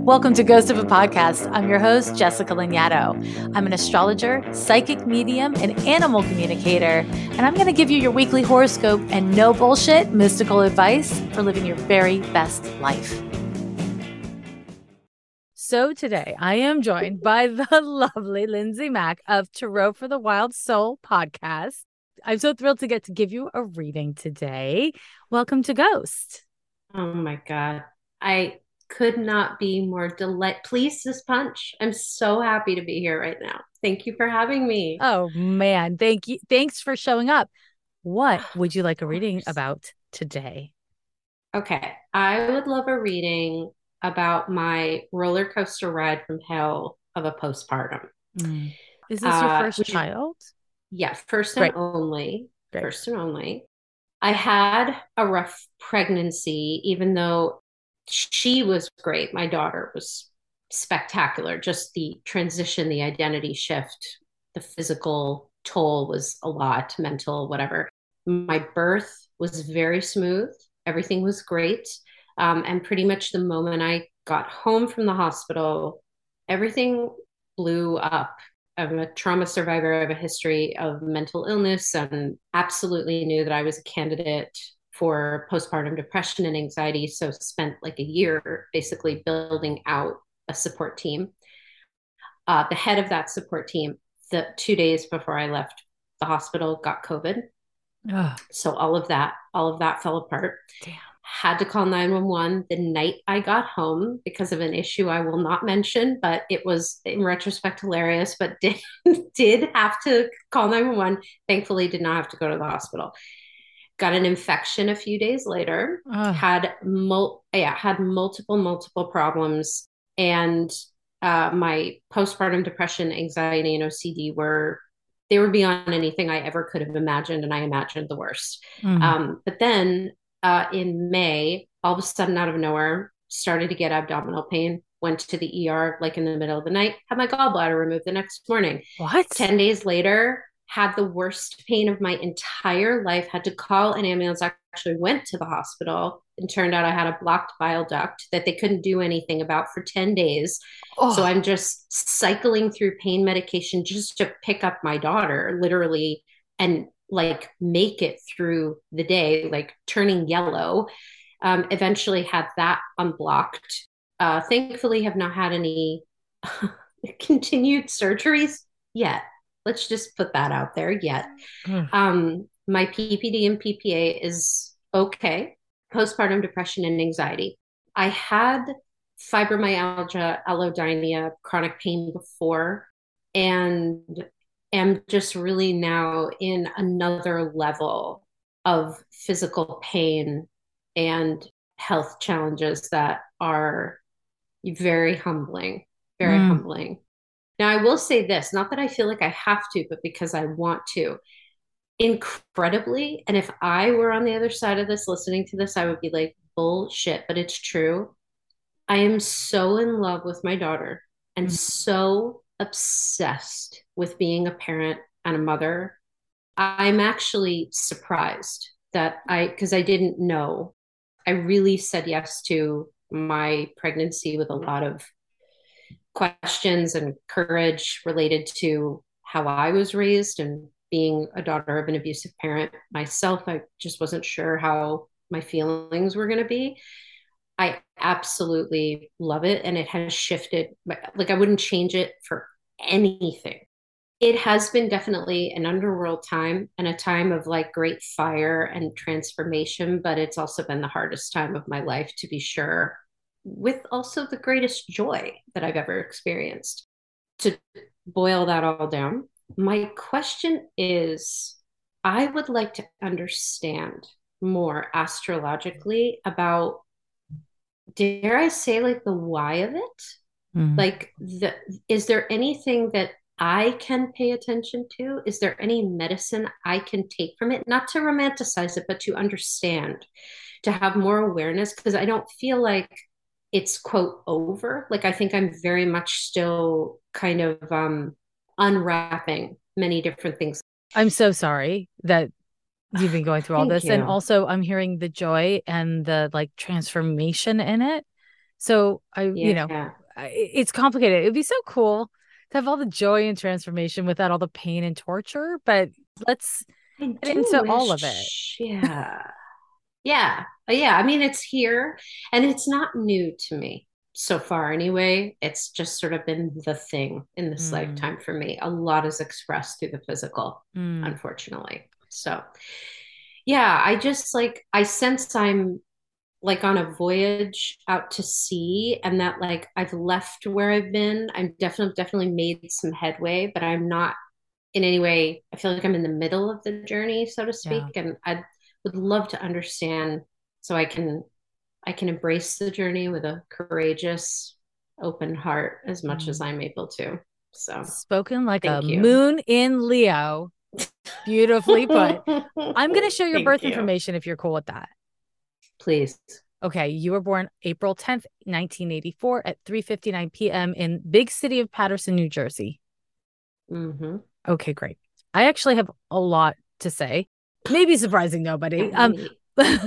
Welcome to Ghost of a Podcast. I'm your host, Jessica Lanyadoo. I'm an astrologer, psychic medium, and animal communicator, and I'm going to give you your weekly horoscope and no bullshit mystical advice for living your very best life. So today I am joined by the lovely Lindsay Mack of Tarot for the Wild Soul podcast. I'm so thrilled to get to give you a reading today. Welcome to Ghost. Oh my God. I could not be more pleased as punch. I'm so happy to be here right now. Thank you for having me. Oh man, thank you. Thanks for showing up. What would you like a reading Course. about today? Okay. I would love a reading about my roller coaster ride from hell of a postpartum. Is this your first Which, child? yeah, first and Great. only. Great. First and only. I had a rough pregnancy, even though she was great. My daughter was spectacular. Just the transition, the identity shift, the physical toll was a lot, mental, whatever. My birth was very smooth. Everything was great. And pretty much the moment I got home from the hospital, everything blew up. I'm a trauma survivor. I have a history of mental illness and absolutely knew that I was a candidate for postpartum depression and anxiety. So spent like a year basically building out a support team. The head of that support team, the 2 days before I left the hospital, got COVID. Oh, So all of that fell apart. damn. Had to call 911 the night I got home because of an issue I will not mention, but it was in retrospect hilarious, but did have to call 911. Thankfully did not have to go to the hospital. Got an infection a few days later, Oh, had multiple problems, and my postpartum depression, anxiety, and OCD were beyond anything I ever could have imagined, and I imagined the worst. mm. But then in May, all of a sudden, out of nowhere, started to get abdominal pain. Went to the ER like in the middle of the night, had my gallbladder removed the next morning. What? 10 days later, had the worst pain of my entire life, had to call an ambulance, actually went to the hospital, and turned out I had a blocked bile duct that they couldn't do anything about for 10 days. So Oh, I'm just cycling through pain medication just to pick up my daughter, literally, and like make it through the day, like turning yellow. Eventually had that unblocked. Thankfully, have not had any continued surgeries yet. Let's just put that out there yet. mm. My PPD and PPA is okay. Postpartum depression and anxiety. I had fibromyalgia, allodynia, chronic pain before, and am just really now in another level of physical pain and health challenges that are very humbling, very Mm. humbling. Now, I will say this, not that I feel like I have to, but because I want to. Incredibly, and if I were on the other side of this listening to this, I would be like, bullshit, but it's true. I am so in love with my daughter and Mm. so obsessed with being a parent and a mother. I'm actually surprised because I didn't know. I really said yes to my pregnancy with a lot of questions and courage related to how I was raised and being a daughter of an abusive parent myself. I just wasn't sure how my feelings were going to be. I absolutely love it. And it has shifted. Like, I wouldn't change it for anything. It has been definitely an underworld time and a time of like great fire and transformation, but it's also been the hardest time of my life, to be sure, with also the greatest joy that I've ever experienced. To boil that all down, my question is, I would like to understand more astrologically about, dare I say, like the why of it? Mm. Like, is there anything that I can pay attention to? Is there any medicine I can take from it? Not to romanticize it, but to understand, to have more awareness, because I don't feel like it's quote over. Like, I think I'm very much still kind of unwrapping many different things. I'm so sorry that you've been going through all Thank this. And you. also I'm hearing the joy and the like transformation in it. So Yeah. it's complicated. It'd be so cool to have all the joy and transformation without all the pain and torture, but let's I get do into all of it. wish. Yeah. Yeah. Yeah. I mean, it's here and it's not new to me so far anyway. It's just sort of been the thing in this Mm, lifetime for me. A lot is expressed through the physical, mm, unfortunately. So, yeah, I just like, I sense I'm like on a voyage out to sea and that like I've left where I've been. I'm definitely made some headway, but I'm not in any way, I feel like I'm in the middle of the journey, so to yeah. speak. And I would love to understand so I can embrace the journey with a courageous, open heart as much as Mm. I'm able to. So Spoken like a thank you. moon in Leo. Beautifully put. I'm going to share your Thank birth you. information if you're cool with that. Please. Okay, you were born April 10th, 1984 at 3:59 p.m. in big city of Paterson, New Jersey. Mm-hmm. Okay, great. I actually have a lot to say. Maybe surprising nobody. Can't wait.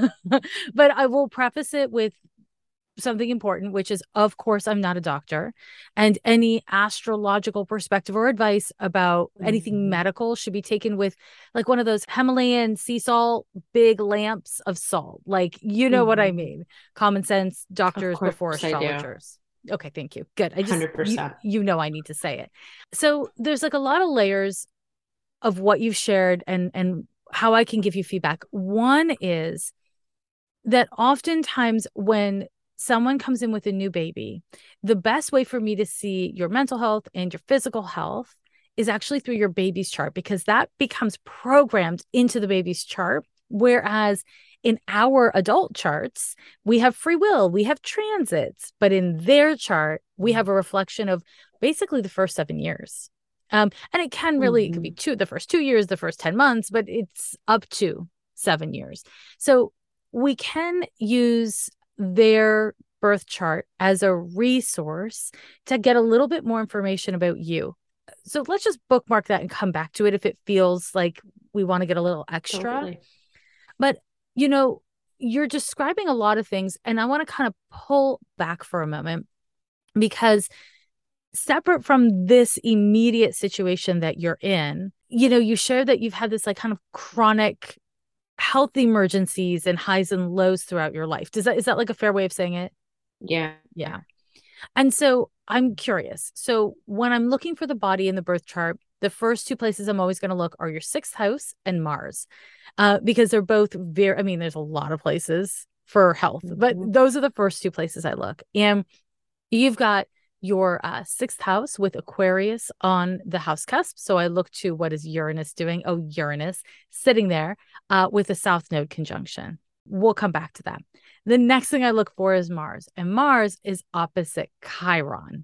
But I will preface it with something important, which is, of course, I'm not a doctor, and any astrological perspective or advice about anything Mm-hmm. medical should be taken with like one of those Himalayan sea salt big lamps of salt. Like, you know what I Mm-hmm. mean? Common sense, Of doctors before course I do. astrologers. Okay, thank you. Good. I just 100%. you know I need to say it. So there's like a lot of layers of what you've shared and how I can give you feedback. One is that oftentimes when someone comes in with a new baby, the best way for me to see your mental health and your physical health is actually through your baby's chart because that becomes programmed into the baby's chart. Whereas in our adult charts, we have free will, we have transits, but in their chart, we have a reflection of basically the first 7 years. And it could be Mm-hmm. the first 2 years, the first 10 months, but it's up to 7 years. So we can use their birth chart as a resource to get a little bit more information about you. So let's just bookmark that and come back to it if it feels like we want to get a little extra. Totally. But, you know, you're describing a lot of things, and I want to kind of pull back for a moment because separate from this immediate situation that you're in, you share that you've had this like kind of chronic health emergencies and highs and lows throughout your life. Is that like a fair way of saying it? Yeah. Yeah. And so I'm curious. So when I'm looking for the body in the birth chart, the first two places I'm always going to look are your sixth house and Mars, because they're both I mean, there's a lot of places for health, but Mm-hmm. those are the first two places I look. And you've got your sixth house with Aquarius on the house cusp. So I look to what is Uranus doing? Oh, Uranus sitting there with a South Node conjunction. We'll come back to that. The next thing I look for is Mars, and Mars is opposite Chiron.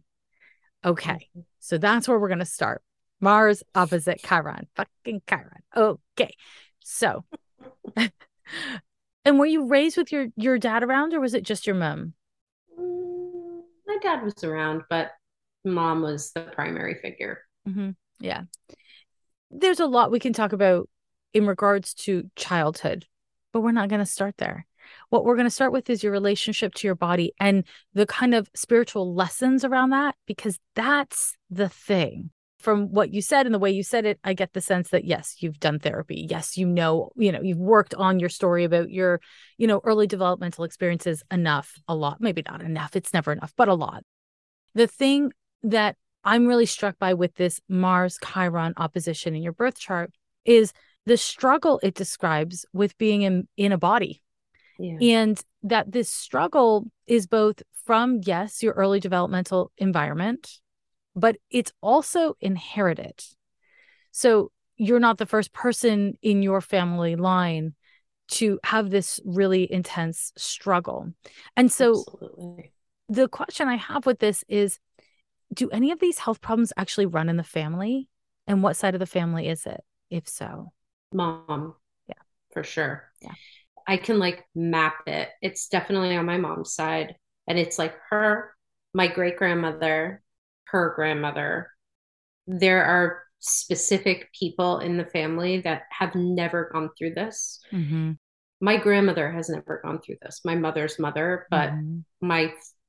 Okay, Mm-hmm. so that's where we're going to start. Mars opposite Chiron. Fucking Chiron. Okay, so, and were you raised with your dad around, or was it just your mom? My dad was around, but mom was the primary figure. Mm-hmm. Yeah. There's a lot we can talk about in regards to childhood, but we're not going to start there. What we're going to start with is your relationship to your body and the kind of spiritual lessons around that, because that's the thing. From what you said and the way you said it, I get the sense that yes, you've done therapy. Yes, you've worked on your story about your, early developmental experiences enough, a lot, maybe not enough. It's never enough, but a lot. The thing that I'm really struck by with this Mars Chiron opposition in your birth chart is the struggle it describes with being in a body. Yeah. And that this struggle is both from, yes, your early developmental environment, but it's also inherited. So you're not the first person in your family line to have this really intense struggle. And so Absolutely. the question I have with this is, do any of these health problems actually run in the family? And what side of the family is it, if so? Mom, Yeah. for sure. Yeah. I can like map it. It's definitely on my mom's side. And it's like her, my great grandmother, her grandmother. There are specific people in the family that have never gone through this. Mm-hmm. My grandmother has never gone through this, my mother's mother, but Mm-hmm. my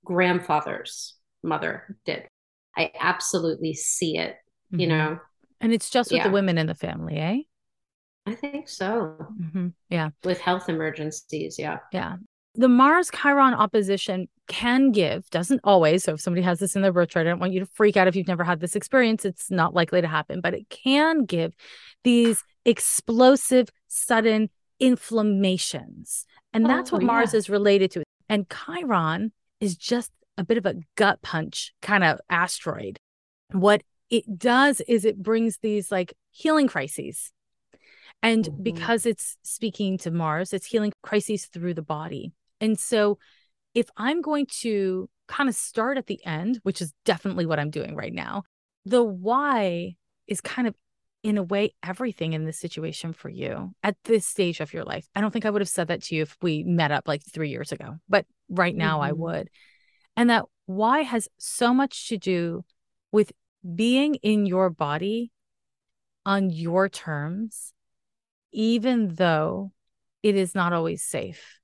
grandfather's mother did. I absolutely see it, you Mm-hmm. know. And it's just with the Yeah, women in the family, eh? I think so. Mm-hmm. Yeah. With health emergencies, yeah. Yeah. The Mars Chiron opposition can give, doesn't always. So if somebody has this in their birth chart, I don't want you to freak out if you've never had this experience. It's not likely to happen, but it can give these explosive, sudden inflammations. And that's Oh what Mars yeah. is related to. And Chiron is just a bit of a gut punch kind of asteroid. What it does is it brings these like healing crises. And Mm-hmm. because it's speaking to Mars, it's healing crises through the body. And so if I'm going to kind of start at the end, which is definitely what I'm doing right now, the why is kind of in a way everything in this situation for you at this stage of your life. I don't think I would have said that to you if we met up like 3 years ago, but right now I Mm-hmm. would. And that why has so much to do with being in your body on your terms, even though it is not always safe.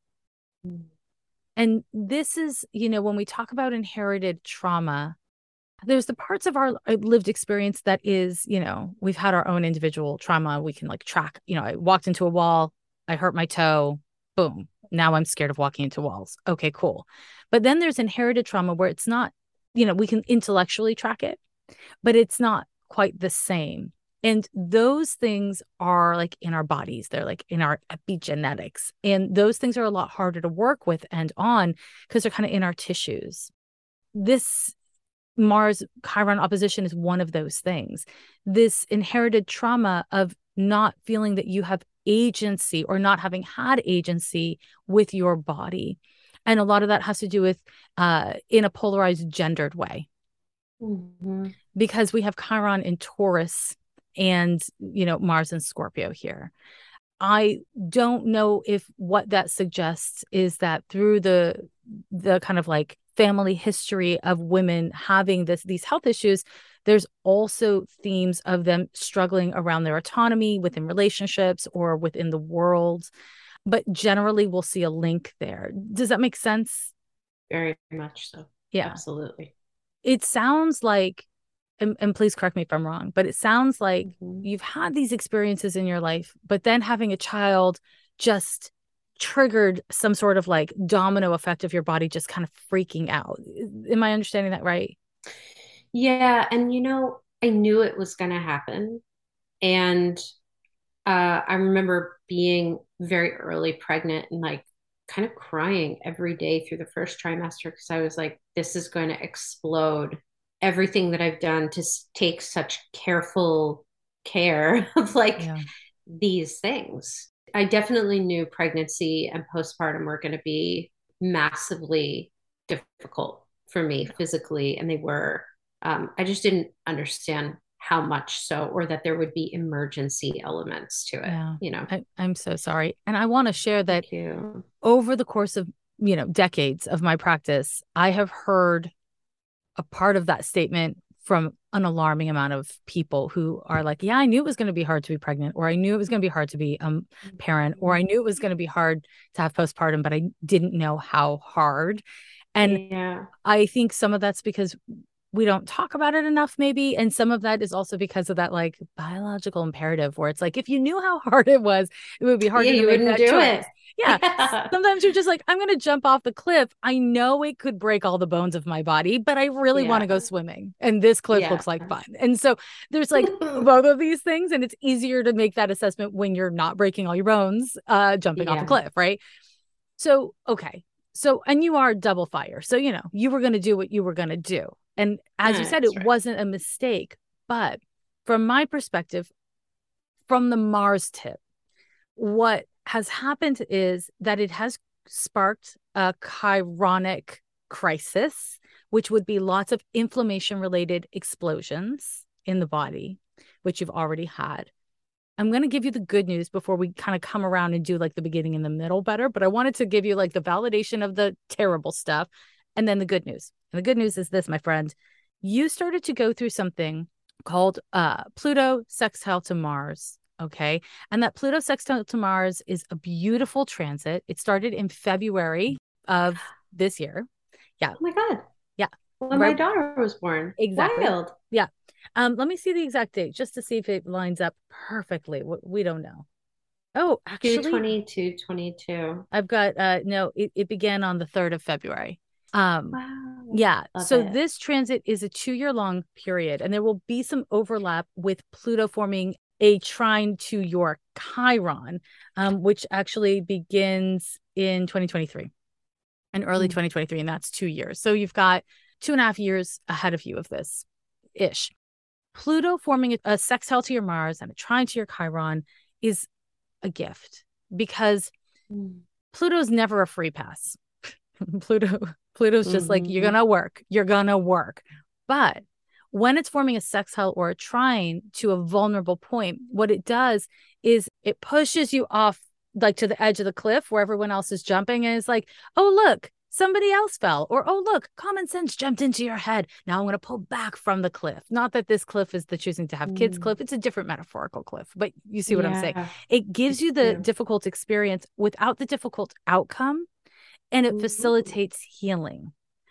And this is, when we talk about inherited trauma, there's the parts of our lived experience that is, we've had our own individual trauma. We can like track, I walked into a wall, I hurt my toe, boom. Now I'm scared of walking into walls. Okay, cool. But then there's inherited trauma where it's not, we can intellectually track it, but it's not quite the same. And those things are like in our bodies, they're like in our epigenetics. And those things are a lot harder to work with and on because they're kind of in our tissues. This Mars Chiron opposition is one of those things. This inherited trauma of not feeling that you have agency or not having had agency with your body. And a lot of that has to do with in a polarized gendered way. Mm-hmm. Because we have Chiron in Taurus and, Mars in Scorpio here. I don't know if what that suggests is that through the kind of like family history of women having these health issues, there's also themes of them struggling around their autonomy within relationships or within the world. But generally, we'll see a link there. Does that make sense? Very much so. Yeah. Absolutely. It sounds like, and please correct me if I'm wrong, but it sounds like Mm-hmm. you've had these experiences in your life, but then having a child just triggered some sort of like domino effect of your body just kind of freaking out. Am I understanding that right? Yeah, and I knew it was going to happen. And I remember being very early pregnant and like kind of crying every day through the first trimester because I was like, this is going to explode. Everything that I've done to take such careful care of like Yeah. these things. I definitely knew pregnancy and postpartum were going to be massively difficult for me physically, and they were. I just didn't understand how much so, or that there would be emergency elements to it, Yeah. you know. I'm so sorry. And I want to share that Thank you. over the course of, decades of my practice, I have heard a part of that statement from an alarming amount of people who are like, yeah, I knew it was going to be hard to be pregnant, or I knew it was going to be hard to be a parent, or I knew it was going to be hard to have postpartum, but I didn't know how hard. And Yeah. I think some of that's because we don't talk about it enough, maybe. And some of that is also because of that like biological imperative where it's like, if you knew how hard it was, it would be Yeah, harder to you make wouldn't that do choice. it. Yeah. Yeah. Sometimes you're just like, I'm going to jump off the cliff. I know it could break all the bones of my body, but I really want to go Yeah. swimming. And this cliff Yeah. looks like fun. And so there's like both of these things. And it's easier to make that assessment when you're not breaking all your bones, jumping off a Yeah. cliff. Right. So, okay. So, and you are double fire. So, you were going to do what you were going to do. And as you said, That's it right. wasn't a mistake. But from my perspective, from the Mars tip, what has happened is that it has sparked a chironic crisis, which would be lots of inflammation related explosions in the body, which you've already had. I'm going to give you the good news before we kind of come around and do like the beginning and the middle better. But I wanted to give you like the validation of the terrible stuff and then the good news. And the good news is this, my friend, you started to go through something called Pluto sextile to Mars. Okay. And that Pluto sextile to Mars is a beautiful transit. It started in February of this year. Yeah. Oh my God. Yeah. When my Right. daughter was born. Exactly. Wild. Yeah. Let me see the exact date just to see if it lines up perfectly. We don't know. Oh, actually, 2/22/22. I've got no, it began on the 3rd of February. Um, Wow. yeah. Love So it. this transit is a 2-year long period, and there will be some overlap with Pluto forming a trine to your Chiron, which actually begins in 2023, in early Mm. 2023, and that's 2 years. So you've got 2.5 years ahead of you of this ish. Pluto forming a sextile to your Mars and a trine to your Chiron is a gift because Mm. Pluto's never a free pass. Pluto Pluto's just like Mhm. you're gonna work. But when it's forming a sextile or a trine to a vulnerable point, what it does is it pushes you off like to the edge of the cliff where everyone else is jumping and it's like, "Oh, look, somebody else fell." Or, "Oh, look, common sense jumped into your head. Now I'm going to pull back from the cliff." Not that this cliff is the choosing to have kids Mm. cliff. It's a different metaphorical cliff, but you see what I'm saying. Yeah, It I gives you the do. difficult experience without the difficult outcome, and it Ooh, facilitates healing.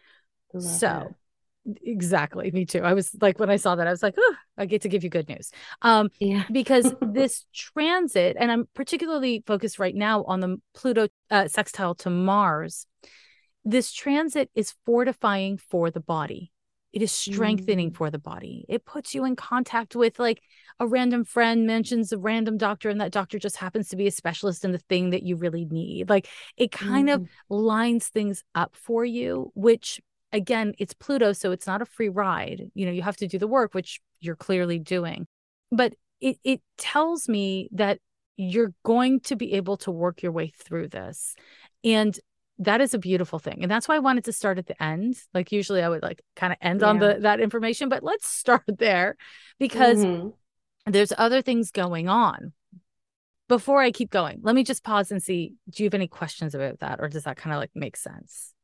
love it. So, exactly, me too. I was like, when I saw that, I was like, oh, I get to give you good news. Um, Yeah. because this transit, and I'm particularly focused right now on the Pluto sextile to Mars, this transit is fortifying for the body. It is strengthening Mm. for the body. It puts you in contact with like a random friend mentions a random doctor, and that doctor just happens to be a specialist in the thing that you really need. Like it kind of Mm. lines things up for you, which again, it's Pluto, so it's not a free ride. You have to do the work, which you're clearly doing. But it tells me that you're going to be able to work your way through this. And that is a beautiful thing. And that's why I wanted to start at the end. Like usually I would like kind of end on Yeah. that information, but let's start there because Hmm. there's other things going on. Before I keep going, let me just pause and see, do you have any questions about that, or does that kind of like make sense?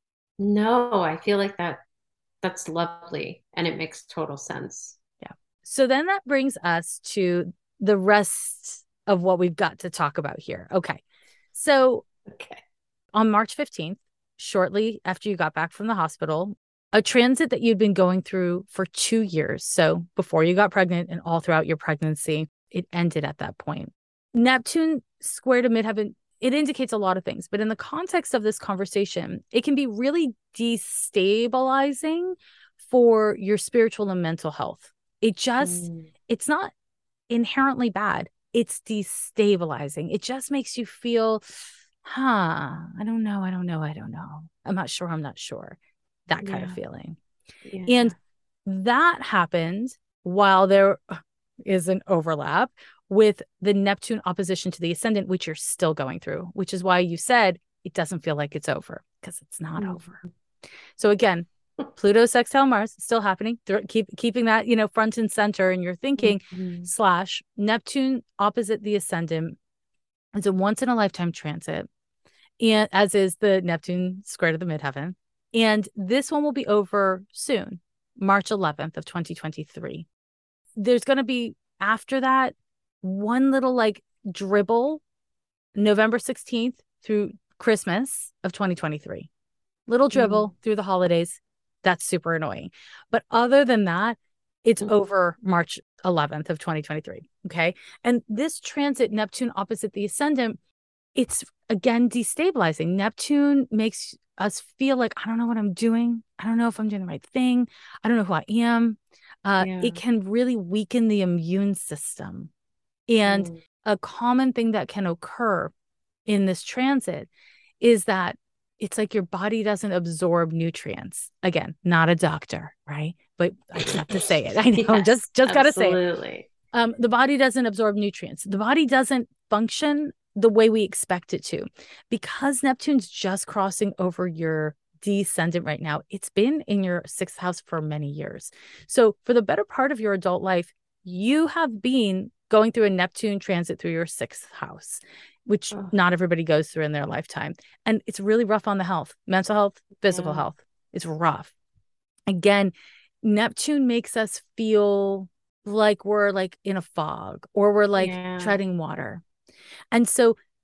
No, I feel like that's lovely and it makes total sense. Yeah. So then that brings us to the rest of what we've got to talk about here. Okay. So Okay. on March 15th, shortly after you got back from the hospital, a transit that you'd been going through for 2 years. So before you got pregnant and all throughout your pregnancy, it ended at that point. Neptune square to midheaven, it indicates a lot of things, but in the context of this conversation, it can be really destabilizing for your spiritual and mental health. Mm. It's not inherently bad. It's destabilizing. It just makes you feel, I don't know. I don't know. I don't know. I'm not sure. I'm not sure. That kind of Yeah. feeling. And Yeah. that happened while there is an overlap with the Neptune opposition to the ascendant, which you're still going through, which is why you said it doesn't feel like it's over because it's not over. Mhm. So again, Pluto sextile Mars still happening. Keeping that front and center in your thinking. Mhm. Slash Neptune opposite the ascendant. It's a once in a lifetime transit, and as is the Neptune square to the midheaven. And this one will be over soon, March 11th of 2023. There's going to be after that one little like dribble, November 16th through Christmas of 2023. Little Mm. dribble through the holidays. That's super annoying. But other than that, it's over March 11th of 2023. Okay. And this transit, Neptune opposite the ascendant, it's again destabilizing. Neptune makes us feel like, I don't know what I'm doing. I don't know if I'm doing the right thing. I don't know who I am. It Yeah. can really weaken the immune system. And Mm. a common thing that can occur in this transit is that it's like your body doesn't absorb nutrients. Again, not a doctor, right? But I just have to say it. I know, Yes, just got to say it. absolutely. The body doesn't absorb nutrients. The body doesn't function the way we expect it to. Because Neptune's just crossing over your descendant right now, it's been in your sixth house for many years. So for the better part of your adult life, you have been going through a Neptune transit through your sixth house, which Oh, not everybody goes through in their lifetime. And it's really rough on the health, mental health, physical yeah. health. It's rough. Again, Neptune makes us feel like we're like in a fog or we're like Yeah. treading water. And so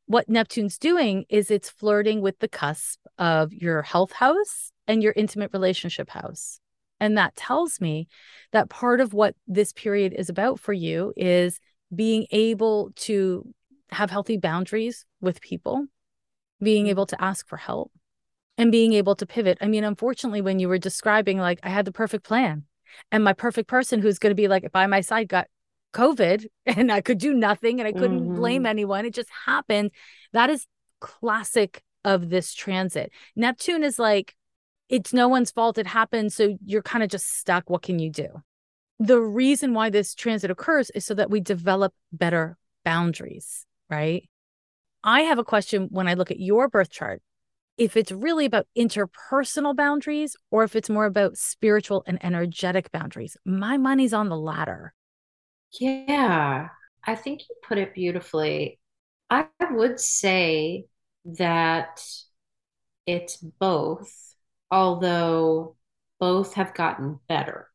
what Neptune's doing is it's flirting with the cusp of your health house and your intimate relationship house. And that tells me that part of what this period is about for you is being able to have healthy boundaries with people, being able to ask for help, and being able to pivot. I mean, unfortunately, when you were describing, like, I had the perfect plan and my perfect person who's going to be like by my side got COVID and I could do nothing and I couldn't blame anyone. It just happened. That is classic of this transit. Neptune is like, it's no one's fault. It happened. So you're kind of just stuck. What can you do? The reason why this transit occurs is so that we develop better boundaries, right? I have a question when I look at your birth chart, if it's really about interpersonal boundaries or if it's more about spiritual and energetic boundaries. My money's on the latter. Yeah, I think you put it beautifully. I would say that it's both, although both have gotten better.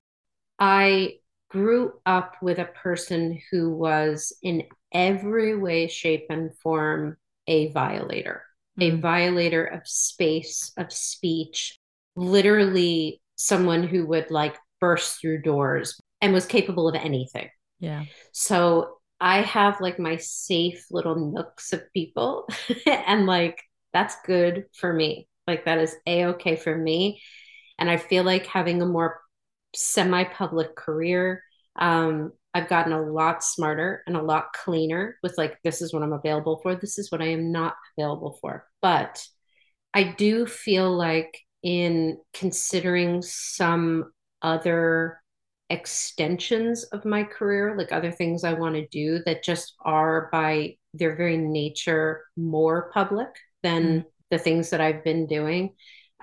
I grew up with a person who was in every way, shape, and form a violator of space, of speech, literally someone who would like burst through doors and was capable of anything. Yeah. So I have like my safe little nooks of people, and like that's good for me. Like that is a-okay for me. And I feel like having a more semi-public career, I've gotten a lot smarter and a lot cleaner with like, this is what I'm available for. This is what I am not available for. But I do feel like in considering some other extensions of my career, like other things I want to do that just are by their very nature more public than the things that I've been doing.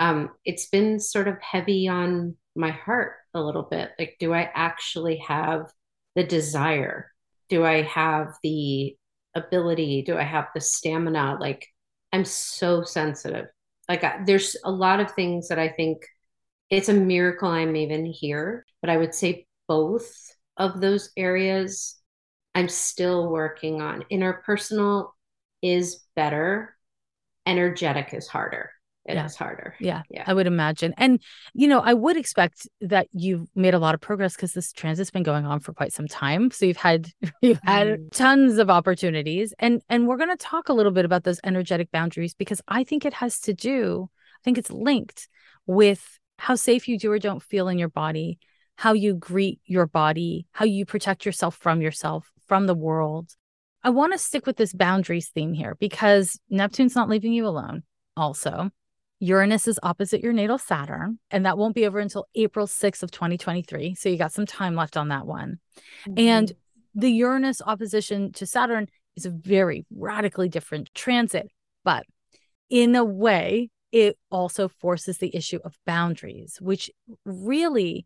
It's been sort of heavy on my heart a little bit. Like, do I actually have the desire? Do I have the ability? Do I have the stamina? Like, I'm so sensitive. Like, there's a lot of things that I think it's a miracle I'm even here. But I would say both of those areas I'm still working on. Interpersonal is better, energetic is harder. It is harder. Yeah, I would imagine. And, you know, I would expect that you've made a lot of progress because this transit's been going on for quite some time. So you've had tons of opportunities. And we're going to talk a little bit about those energetic boundaries because I think it has to do, I think it's linked with how safe you do or don't feel in your body, how you greet your body, how you protect yourself, from the world. I want to stick with this boundaries theme here because Neptune's not leaving you alone. Also, Uranus is opposite your natal Saturn, and that won't be over until April 6th of 2023. So you got some time left on that one. And the Uranus opposition to Saturn is a very radically different transit, but in a way, it also forces the issue of boundaries, which really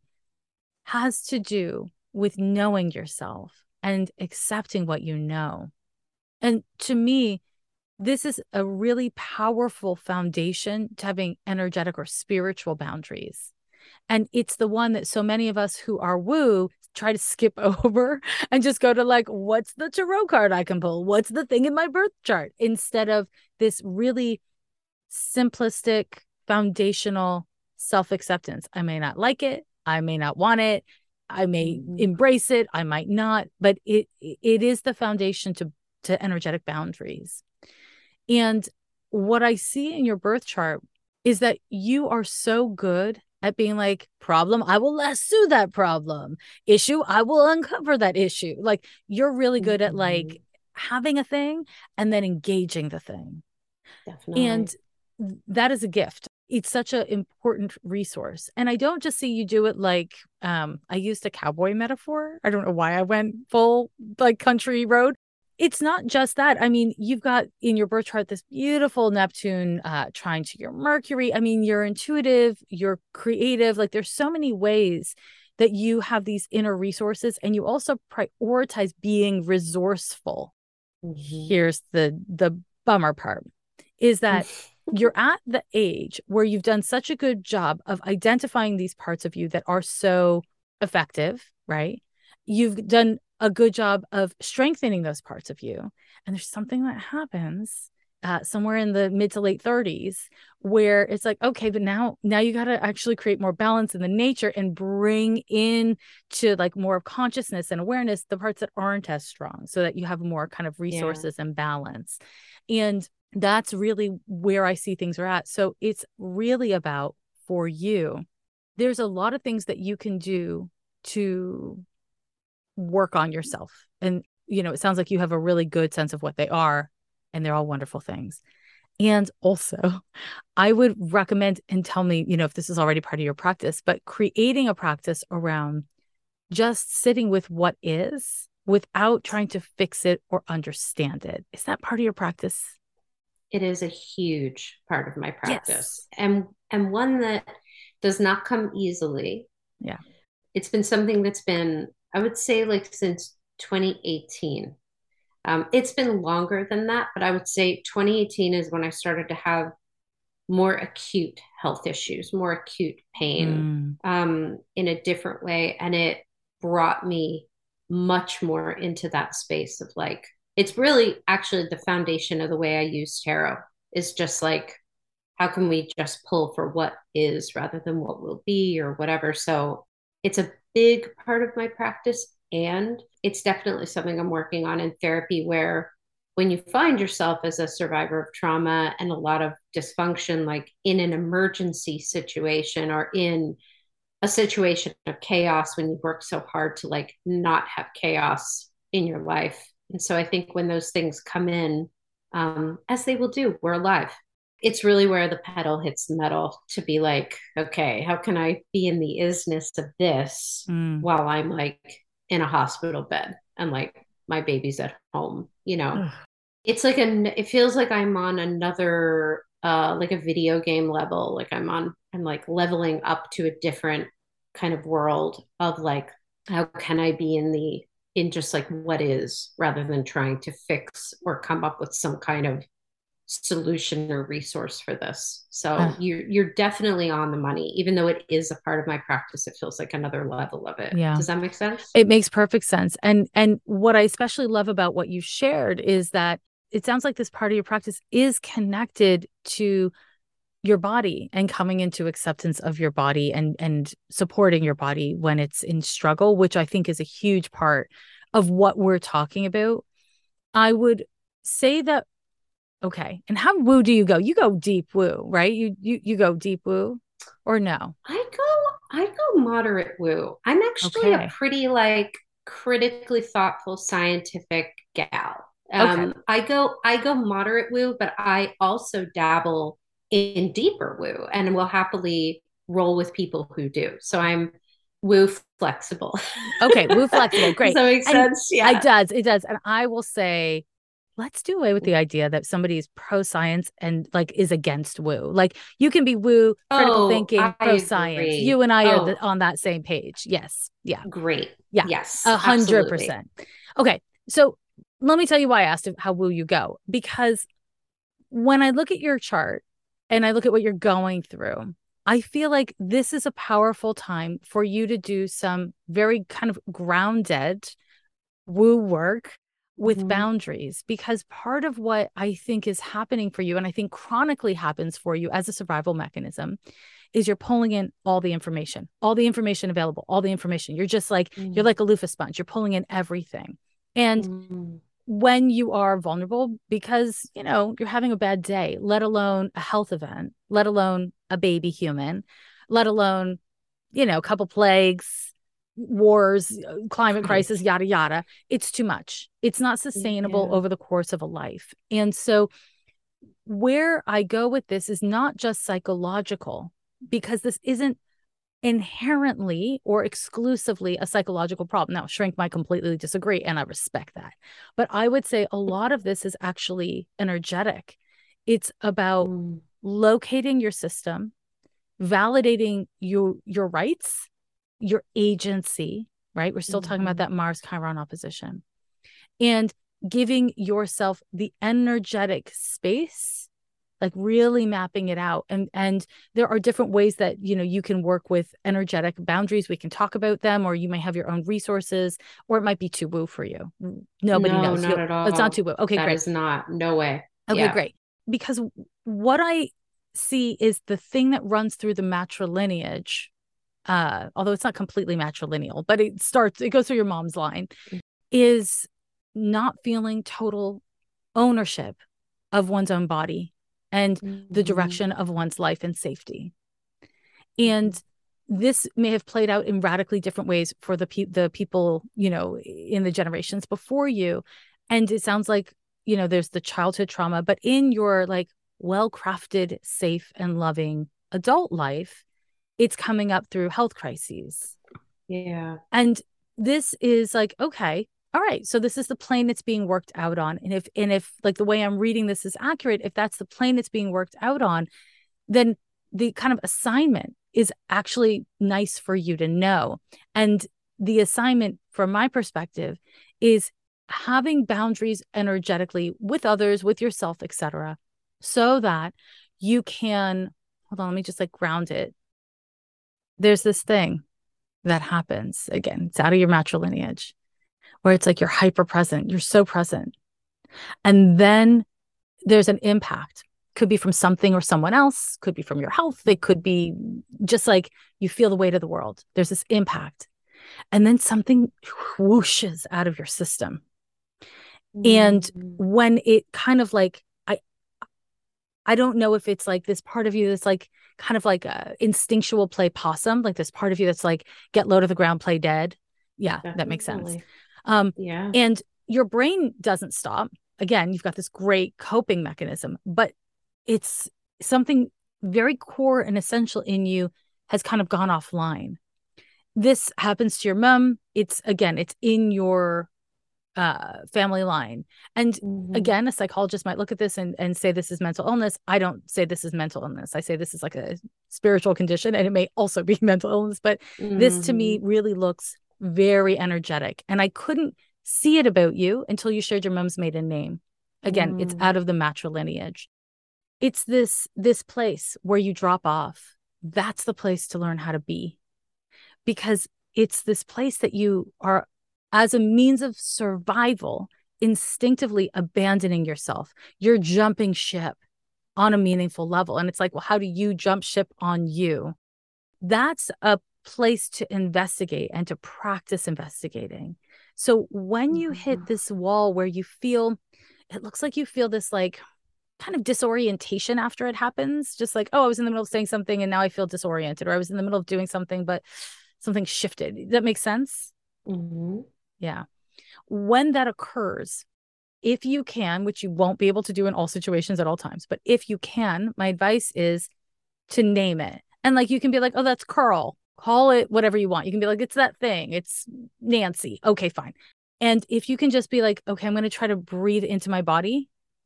has to do with knowing yourself and accepting what you know. And to me, this is a really powerful foundation to having energetic or spiritual boundaries. And it's the one that so many of us who are woo try to skip over and just go to like, what's the tarot card I can pull? What's the thing in my birth chart? Instead of this really simplistic, foundational self-acceptance. I may not like it. I may not want it. I may embrace it. I might not, but it is the foundation to energetic boundaries. And what I see in your birth chart is that you are so good at being like, problem, I will lasso that problem. Issue, I will uncover that issue. Like you're really good at like having a thing and then engaging the thing. Definitely. And that is a gift. It's such an important resource. And I don't just see you do it like, I used a cowboy metaphor. I don't know why I went full like country road. It's not just that. I mean, you've got in your birth chart this beautiful Neptune trine to your Mercury. I mean, you're intuitive, you're creative. Like there's so many ways that you have these inner resources and you also prioritize being resourceful. Here's the bummer part is that you're at the age where you've done such a good job of identifying these parts of you that are so effective, right? You've done a good job of strengthening those parts of you. And there's something that happens somewhere in the mid to late 30s where it's like, okay, but now you got to actually create more balance in the nature and bring in to like more of consciousness and awareness the parts that aren't as strong, so that you have more kind of resources and balance. And that's really where I see things are at. So it's really about, for you, there's a lot of things that you can do to work on yourself. And, it sounds like you have a really good sense of what they are, and they're all wonderful things. And also, I would recommend, and tell me, if this is already part of your practice, but creating a practice around just sitting with what is without trying to fix it or understand it. Is that part of your practice? It is a huge part of my practice. Yes. And one that does not come easily. Yeah. It's been something that's been, I would say, like since 2018. It's been longer than that, but I would say 2018 is when I started to have more acute health issues, more acute pain, in a different way. And it brought me much more into that space of like, it's really actually the foundation of the way I use tarot is just like, how can we just pull for what is rather than what will be or whatever. So it's a big part of my practice. And it's definitely something I'm working on in therapy, where when you find yourself as a survivor of trauma and a lot of dysfunction, like in an emergency situation or in a situation of chaos, when you work so hard to like not have chaos in your life. And so I think when those things come in, as they will do, we're alive. It's really where the pedal hits the metal to be like, okay, how can I be in the isness of this while I'm like in a hospital bed and like my baby's at home, Ugh. It's like it feels like I'm on another, like a video game level. Like I'm like leveling up to a different kind of world of like, how can I be in just like what is, rather than trying to fix or come up with some kind of solution or resource for this. So you're definitely on the money. Even though it is a part of my practice, it feels like another level of it. Yeah. Does that make sense? It makes perfect sense. And what I especially love about what you shared is that it sounds like this part of your practice is connected to your body and coming into acceptance of your body and supporting your body when it's in struggle, which I think is a huge part of what we're talking about. I would say that, okay. And how woo do you go? You go deep woo, right? You go deep woo, or no? I go moderate woo. I'm actually a pretty like critically thoughtful scientific gal. I go moderate woo, but I also dabble in deeper woo and will happily roll with people who do. So I'm woo flexible. Okay, woo flexible. Great. Does that make sense? Yeah. It does. And I will say, let's do away with the idea that somebody is pro science and like is against woo. Like you can be woo, critical thinking, pro science. You and I are on that same page. Yes. Yeah. Great. Yeah. Yes. 100%. Okay. So let me tell you why I asked how woo you go, because when I look at your chart and I look at what you're going through, I feel like this is a powerful time for you to do some very kind of grounded woo work with boundaries, because part of what I think is happening for you, and I think chronically happens for you as a survival mechanism, is you're pulling in all the information available, all the information. You're just like, you're like a loofah sponge. You're pulling in everything. And when you are vulnerable, because, you're having a bad day, let alone a health event, let alone a baby human, let alone, a couple plagues, wars, climate crisis, yada, yada. It's too much. It's not sustainable over the course of a life. And so where I go with this is not just psychological, because this isn't inherently or exclusively a psychological problem. Now, Shrink might completely disagree, and I respect that. But I would say a lot of this is actually energetic. It's about locating your system, validating your rights, your agency, right? We're still talking about that Mars Chiron opposition, and giving yourself the energetic space like really mapping it out. And there are different ways that, you can work with energetic boundaries. We can talk about them, or you may have your own resources, or it might be too woo for you. Nobody No, knows. not at It's not too all. woo. Okay, That great. is not, no way. Okay, Yeah. great. Because what I see is the thing that runs through the matrilineage, although it's not completely matrilineal, but it goes through your mom's line, is not feeling total ownership of one's own body and the Mm-hmm. direction of one's life and safety. And this may have played out in radically different ways for the people, in the generations before you. And it sounds like, there's the childhood trauma, but in your like well-crafted, safe and loving adult life, it's coming up through health crises. Yeah. And this is like, okay, all right, so this is the plane it's being worked out on. And if like the way I'm reading this is accurate, if that's the plane it's being worked out on, then the kind of assignment is actually nice for you to know. And the assignment from my perspective is having boundaries energetically with others, with yourself, etc., so that you can, hold on, let me just like ground it. There's this thing that happens again, it's out of your matrilineage, where it's like you're hyper present, you're so present. And then there's an impact. Could be from something or someone else, could be from your health. It could be just like you feel the weight of the world. There's this impact. And then something whooshes out of your system. And Mm-hmm. when it kind of like, I don't know if it's like this part of you that's like kind of like a instinctual play possum, like this part of you that's like get low to the ground, play dead. Yeah, that makes sense. Definitely. Um, Yeah. and your brain doesn't stop. Again, you've got this great coping mechanism, but it's something very core and essential in you has kind of gone offline. This happens to your mom. It's in your family line. And Mm-hmm. again, a psychologist might look at this and say this is mental illness. I don't say this is mental illness. I say this is like a spiritual condition, and it may also be mental illness. But this to me Mm-hmm. really looks very energetic. And I couldn't see it about you until you shared your mom's maiden name. Again, it's Mm-hmm. out of the matrilineage. It's this place where you drop off. That's the place to learn how to be, because it's this place that you are, as a means of survival, instinctively abandoning yourself. You're jumping ship on a meaningful level. And it's like, well, how do you jump ship on you? That's a place to investigate and to practice investigating. So when you hit Mm-hmm. this wall where it looks like you feel this like kind of disorientation after it happens, just like, oh, I was in the middle of saying something and now I feel disoriented, or I was in the middle of doing something but something shifted. That makes sense. Mm-hmm. Yeah. When that occurs, if you can, which you won't be able to do in all situations at all times, but if you can, my advice is to name it. And like you can be like, oh, that's Carl, call it whatever you want. You can be like, it's that thing, it's Nancy, okay, fine. And if you can just be like, okay, I'm going to try to breathe into my body,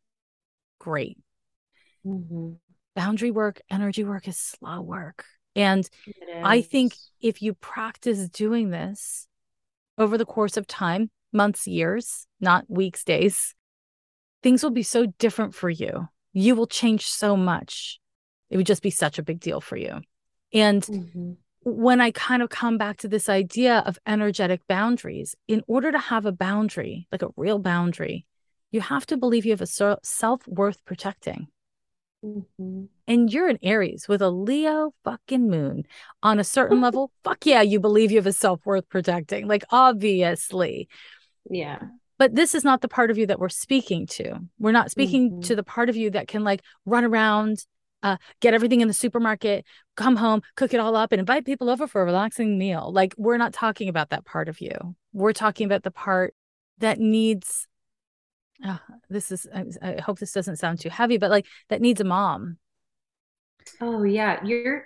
great. Mm-hmm. Boundary work, energy work is slow work. And It I think is. if you practice doing this over the course of time, months, years, not weeks, days, things will be so different for you. You will change so much. It would just be such a big deal for you. And Mm-hmm. when I kind of come back to this idea of energetic boundaries, in order to have a boundary, like a real boundary, you have to believe you have a self worth protecting. Mm-hmm. And you're an Aries with a Leo fucking moon on a certain level. Fuck yeah, you believe you have a self worth protecting, like obviously. Yeah. But this is not the part of you that we're speaking to. We're not speaking Mm-hmm. to the part of you that can like run around, get everything in the supermarket, come home, cook it all up, and invite people over for a relaxing meal. Like, we're not talking about that part of you. We're talking about the part that needs, uh, I hope this doesn't sound too heavy, but like that needs a mom. Oh yeah.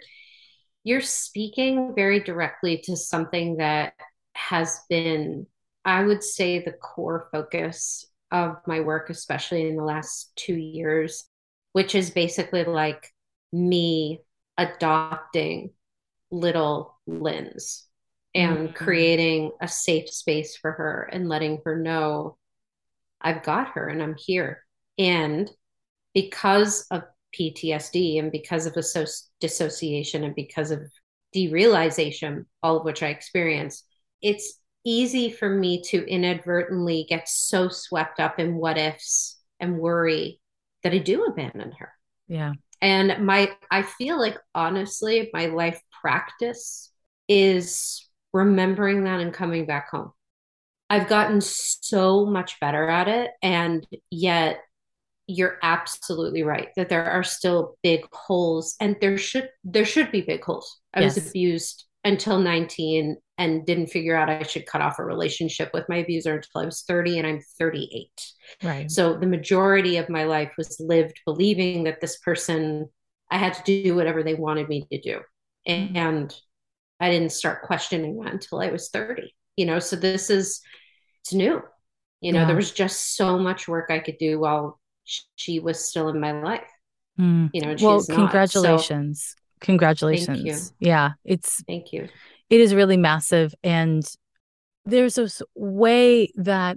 You're speaking very directly to something that has been, I would say, the core focus of my work, especially in the last 2 years, which is basically like me adopting little Linz and Mm-hmm. creating a safe space for her and letting her know I've got her and I'm here. And because of PTSD and because of dissociation and because of derealization, all of which I experienced, it's easy for me to inadvertently get so swept up in what ifs and worry that I do abandon her. Yeah. And I feel like honestly, my life practice is remembering that and coming back home. I've gotten so much better at it. And yet you're absolutely right that there are still big holes, and there should be big holes. I was Yes. abused until 19 and didn't figure out I should cut off a relationship with my abuser until I was 30 and I'm 38. Right. So the majority of my life was lived believing that this person, I had to do whatever they wanted me to do. Mm. And I didn't start questioning that until I was 30. So it's new. There Yeah. was just so much work I could do while she was still in my life, Mm. and she Well, is not. So congratulations. thank you. Congratulations. Yeah. Thank you. It is really massive. And there's this way that,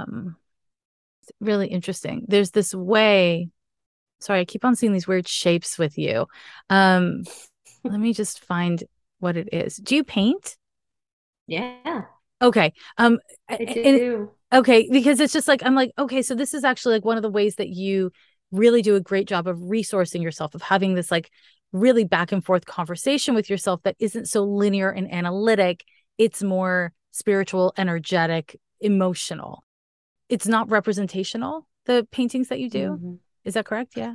really interesting. There's this way, sorry, I keep on seeing these weird shapes with you. Let me just find what it is. Do you paint? Yeah, Okay. I And do. okay, because it's just like, I'm like, okay, so this is actually like one of the ways that you really do a great job of resourcing yourself, of having this like really back and forth conversation with yourself that isn't so linear and analytic. It's more spiritual, energetic, emotional. It's not representational, the paintings that you do. Mm-hmm. Is that correct? Yeah.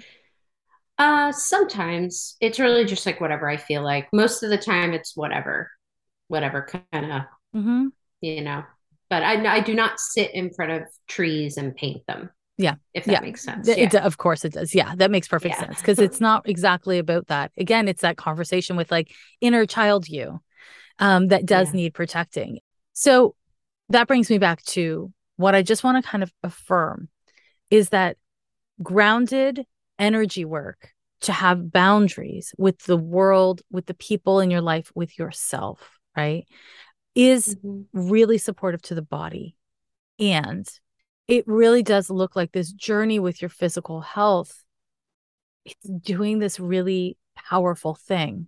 Sometimes it's really just like whatever I feel like. Most of the time, it's whatever kind of, Mm-hmm. you know. But I do not sit in front of trees and paint them. Yeah. If Yeah. that makes sense. It, Yeah. of course it does. Yeah. That makes perfect Yeah. sense because it's not exactly about that. Again, it's that conversation with like inner child you that does Yeah. need protecting. So that brings me back to what I just want to kind of affirm is that grounded energy work to have boundaries with the world, with the people in your life, with yourself, right, is Mm-hmm. really supportive to the body. And it really does look like this journey with your physical health. It's doing this really powerful thing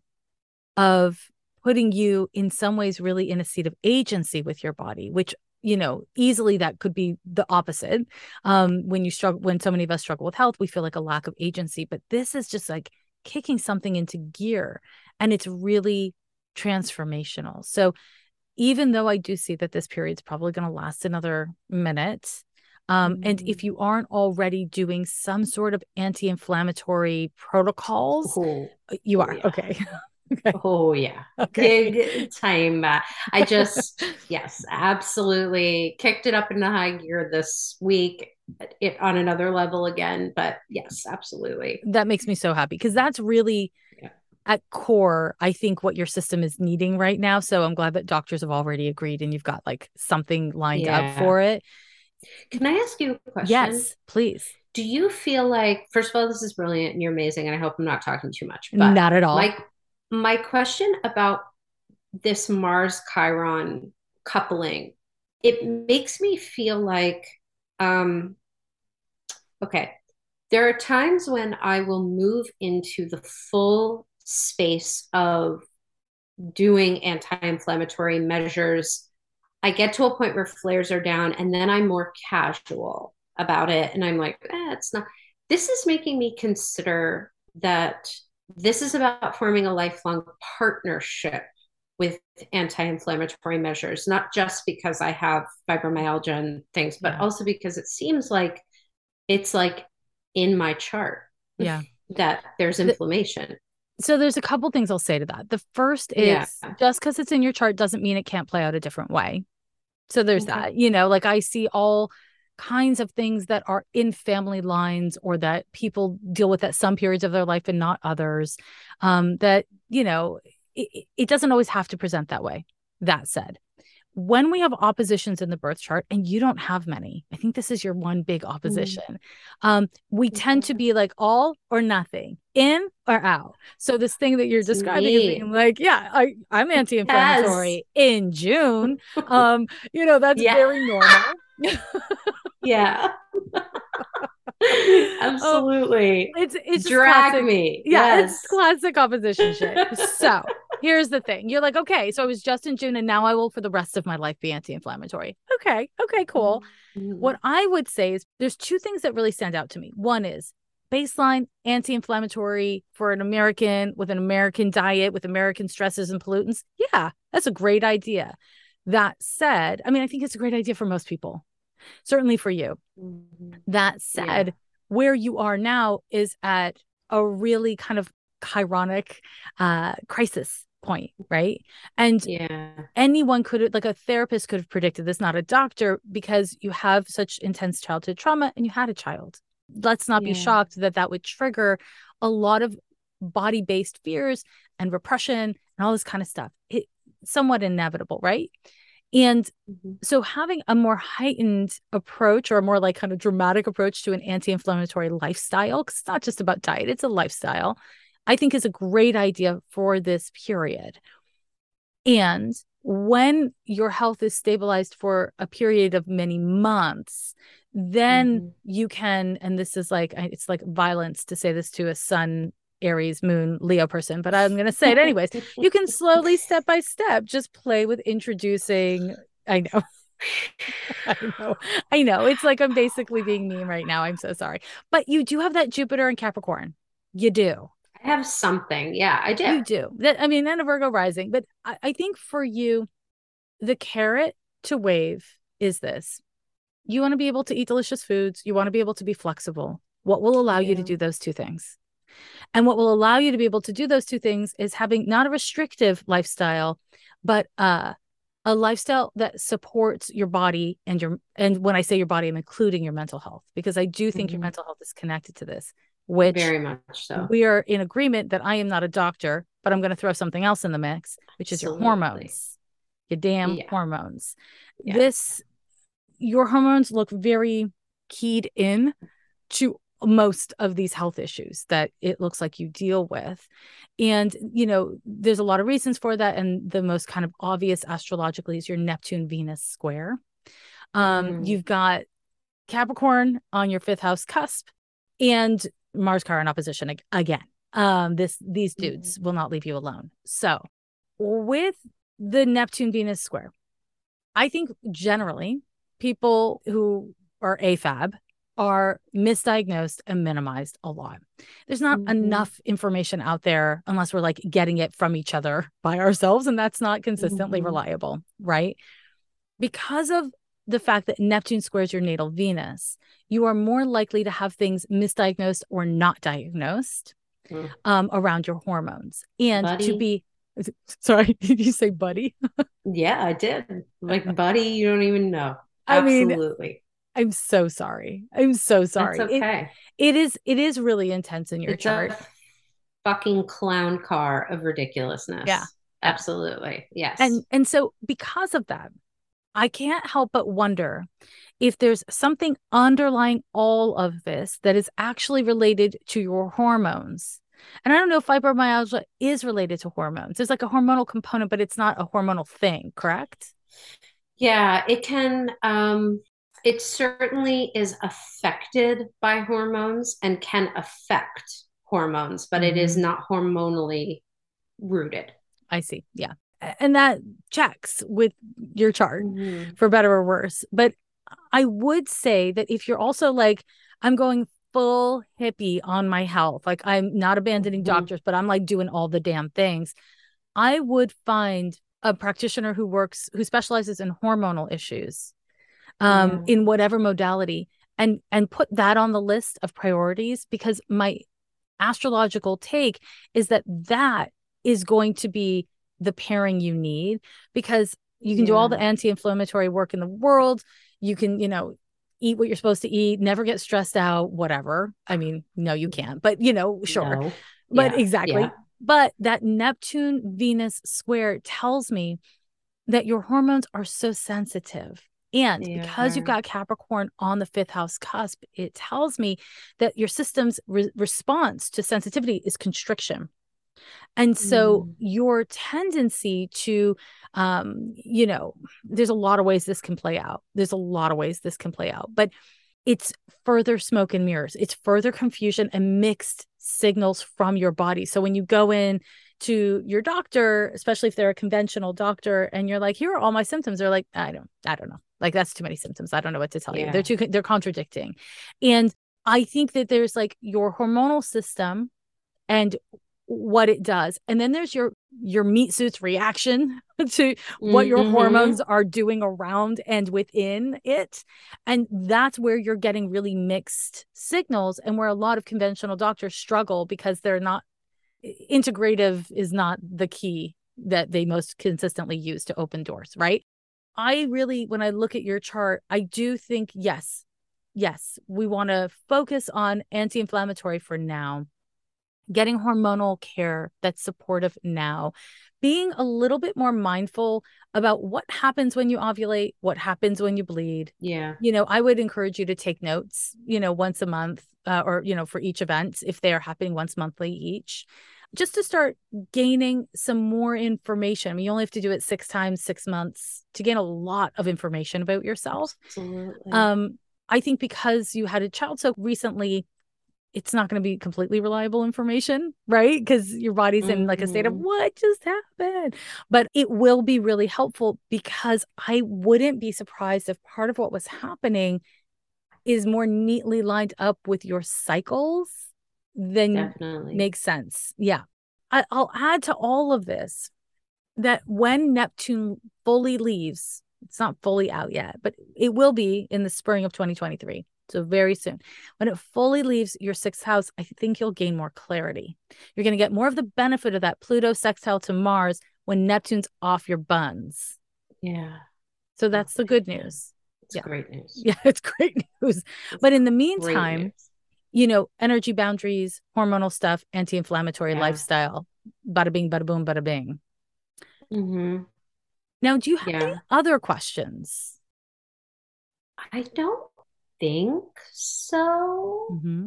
of putting you in some ways really in a seat of agency with your body, which easily that could be the opposite. When you struggle, when so many of us struggle with health, we feel like a lack of agency, but this is just like kicking something into gear, and it's really transformational. So even though I do see that this period is probably going to last another minute, and if you aren't already doing some sort of anti-inflammatory protocols, Oh, you oh are. yeah. Okay. Okay. Oh yeah. Okay. Time. I just, yes, absolutely kicked it up into high gear this week. It on another level again, but yes, absolutely. That makes me so happy because that's really Yeah. at core, I think what your system is needing right now. So I'm glad that doctors have already agreed and you've got like something lined up Yeah. for it. Can I ask you a question? Yes, please. Do you feel like, first of all, this is brilliant and you're amazing, and I hope I'm not talking too much, but Not at all. my question about this Mars Chiron coupling, it makes me feel like, um, okay, there are times when I will move into the full space of doing anti-inflammatory measures. I get to a point where flares are down, and then I'm more casual about it. And I'm like, it's not. This is making me consider that this is about forming a lifelong partnership with anti-inflammatory measures, not just because I have fibromyalgia and things, but Yeah. also because it seems like it's like in my chart Yeah. that there's inflammation. So there's a couple things I'll say to that. The first Yeah. is just because it's in your chart doesn't mean it can't play out a different way. So there's Okay. that, like I see all kinds of things that are in family lines or that people deal with at some periods of their life and not others. That, it doesn't always have to present that way. That said, when we have oppositions in the birth chart, and you don't have many, I think this is your one big opposition. We tend to be like all or nothing, in or out. So this thing that you're describing is being like, yeah, I'm anti-inflammatory in June. That's Yeah. very normal. Yeah. Oh, Absolutely. it's just Drag classic. me. Yeah, it's Yes. classic opposition shit. So here's the thing. You're like, okay, so it was just in June and now I will for the rest of my life be anti-inflammatory. Okay. Okay, cool. Mhm. What I would say is there's two things that really stand out to me. One is baseline anti-inflammatory for an American with an American diet, with American stresses and pollutants. Yeah, that's a great idea. That said, I mean, I think it's a great idea for most people, certainly for you. Mhm. That Yeah. said, where you are now is at a really kind of chironic crisis point, right? And Yeah. anyone could, like a therapist could have predicted this, not a doctor, because you have such intense childhood trauma and you had a child. Let's not be Yeah. shocked that that would trigger a lot of body based fears and repression and all this kind of stuff. It's somewhat inevitable, right? And Mhm. so having a more heightened approach or a more like kind of dramatic approach to an anti-inflammatory lifestyle, because it's not just about diet, it's a lifestyle, I think is a great idea for this period. And when your health is stabilized for a period of many months, then Mhm. you can, and this is like, it's like violence to say this to a sun, Aries, moon, Leo person, but I'm going to say it anyways. You can slowly, step by step, just play with introducing. I know, I know, I know. It's like I'm basically being mean right now. I'm so sorry. But you do have that Jupiter and Capricorn. You do. I have something. Yeah, I do. You do. That, I mean, then a Virgo rising. But I think for you, the carrot to wave is this. You want to be able to eat delicious foods. You want to be able to be flexible. What will allow you to Yeah. do those two things? And what will allow you to be able to do those two things is having not a restrictive lifestyle, but a lifestyle that supports your body and your, and when I say your body, I'm including your mental health, because I do think your Mhm. mental health is connected to this, which Very much so. we are in agreement that I am not a doctor, but I'm going to throw something else in the mix, which is your Absolutely. hormones, your damn Yeah. hormones. Yeah. This, your hormones look very keyed in to most of these health issues that it looks like you deal with. And, you know, there's a lot of reasons for that. And the most kind of obvious astrologically is your Neptune Venus square. Mm. You've got Capricorn on your fifth house cusp and Mars Chiron opposition again. These Mhm. dudes will not leave you alone. So with the Neptune Venus square, I think generally people who are AFAB are misdiagnosed and minimized a lot. There's not Mhm. enough information out there unless we're like getting it from each other by ourselves, and that's not consistently Mhm. reliable, right? Because of the fact that Neptune squares your natal Venus, you are more likely to have things misdiagnosed or not diagnosed Mm. around your hormones. And to Buddy. be, sorry, did you say buddy? Yeah, I did. Like, buddy, you don't even know. I mean, Absolutely. I'm so sorry. I'm so That's sorry. okay. It is really intense in your It's a chart. fucking clown car of Yeah. ridiculousness. Yeah. Absolutely. And Yes. and so because of that, I can't help but wonder if there's something underlying all of this that is actually related to your hormones. And I don't know if fibromyalgia is related to hormones. There's like a hormonal component, but it's not a hormonal thing, correct? Yeah, it can, it certainly is affected by hormones and can affect hormones, but it is Mm-hmm. not hormonally rooted. I see. Yeah. And that checks with your chart Mhm. for better or worse. But I would say that if you're also like, I'm going full hippie on my health, like I'm not abandoning Mhm. doctors, but I'm like doing all the damn things, I would find a practitioner who specializes in hormonal issues Yeah. in whatever modality and put that on the list of priorities, because my astrological take is that that is going to be the pairing you need, because you can do all the Yeah. anti-inflammatory work in the world. You can, eat what you're supposed to eat, never get stressed out, whatever. I mean, no, you can't, but sure. No. But Yeah. exactly. Yeah. But that Neptune Venus square tells me that your hormones are so sensitive. And They because you've are. got Capricorn on the fifth house cusp, it tells me that your system's response to sensitivity is constriction. And so Mm. your tendency to, there's a lot of ways this can play out. There's a lot of ways this can play out. But it's further smoke and mirrors. It's further confusion and mixed signals from your body. So when you go in to your doctor, especially if they're a conventional doctor, and you're like, here are all my symptoms, they're like, I don't know. Like, that's too many symptoms. I don't know what to tell you. Yeah. They're contradicting. And I think that there's like your hormonal system and what it does. And then there's your meat suit's reaction to what your Mm-hmm. hormones are doing around and within it. And that's where you're getting really mixed signals, and where a lot of conventional doctors struggle because they're not integrative, is not the key that they most consistently use to open doors, right? I really, when I look at your chart, I do think, yes, we want to focus on anti-inflammatory for now, getting hormonal care that's supportive now, being a little bit more mindful about what happens when you ovulate, what happens when you bleed. Yeah. I would encourage you to take notes, once a month, or, for each event, if they are happening once monthly each, just to start gaining some more information. I mean, you only have to do it 6 times, 6 months to gain a lot of information about yourself. Absolutely. Um, I think because you had a child so recently, it's not going to be completely reliable information, right? Because your body's in like a state of Mm-hmm. what just happened. But it will be really helpful, because I wouldn't be surprised if part of what was happening is more neatly lined up with your cycles than Definitely. makes sense. Yeah. I'll add to all of this that when Neptune fully leaves, it's not fully out yet, but it will be in the spring of 2023. So very soon. When it fully leaves your sixth house, I think you'll gain more clarity. You're going to get more of the benefit of that Pluto sextile to Mars when Neptune's off your buns. Yeah. So Oh that's the good man. news. It's Yeah. great news. Yeah, it's great news. It's But in the great meantime, news. energy boundaries, hormonal stuff, anti-inflammatory Yeah. lifestyle, bada bing, bada boom, bada bing. Mm-hmm. Now, do you have any Yeah. other questions? I don't think so. Mm-hmm.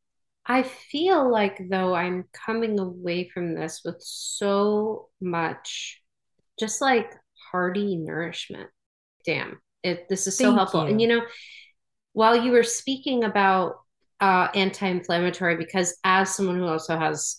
I feel like though I'm coming away from this with so much just like hearty nourishment. Damn, this is so Thank helpful. And you. while you were speaking about anti-inflammatory, because as someone who also has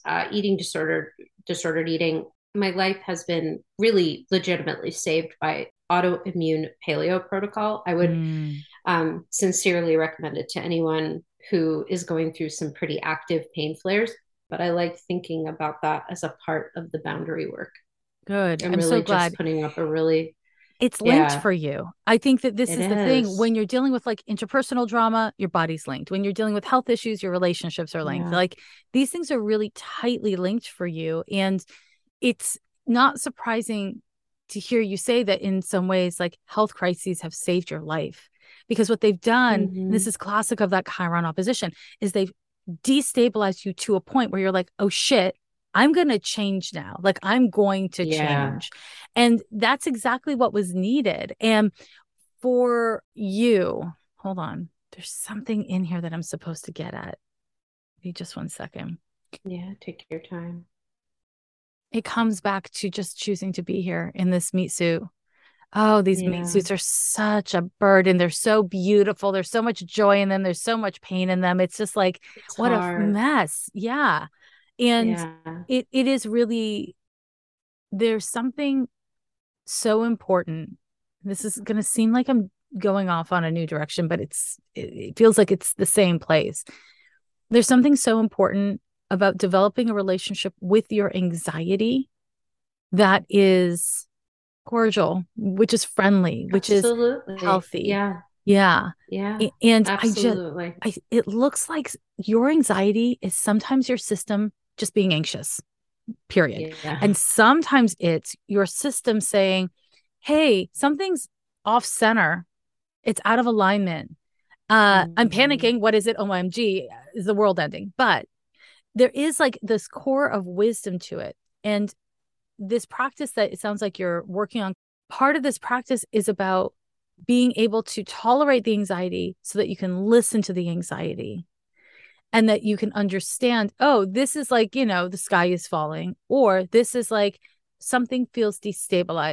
disordered eating, my life has been really legitimately saved by autoimmune paleo protocol. I would Mm, sincerely recommend it to anyone who is going through some pretty active pain flares. But I like thinking about that as a part of the boundary work. good. I'm I'm so really just glad putting up a really, it's linked yeah, for you. I think that this it is the thing. is. When you're dealing with like interpersonal drama, your body's linked. When you're dealing with health issues, your relationships are linked. Yeah. Like, these things are really tightly linked for you. And it's not surprising to hear you say that in some ways, like, health crises have saved your life, because what they've done, and this Hmm. is classic of that Chiron opposition, is they've destabilized you to a point where you're like, oh shit, I'm going to change now. Like, I'm going to Yeah. change. And that's exactly what was needed. And for you, hold on, there's something in here that I'm supposed to get at. Wait just 1 second. Yeah. Take your time. It comes back to just choosing to be here in this meat suit. Oh, these meat Yeah. suits are such a burden. They're so beautiful. There's so much joy in them. There's so much pain in them. It's just like, It's what a hard. mess. Yeah. And Yeah. it is really, there's something so important. This is going to seem like I'm going off on a new direction, but it feels like it's the same place. There's something so important about developing a relationship with your anxiety that is cordial, which is friendly, which is Absolutely. healthy. Yeah. Yeah. Yeah. And Absolutely. it looks like your anxiety is sometimes your system just being anxious, period. Yeah. And sometimes it's your system saying, hey, something's off center. It's out of alignment. I'm Hmm. panicking. What is it? OMG, is the world ending? But there is like this core of wisdom to it. And this practice that it sounds like you're working on, part of this practice is about being able to tolerate the anxiety so that you can listen to the anxiety, and that you can understand, oh, this is like, the sky is falling, or this is like something feels destabilized.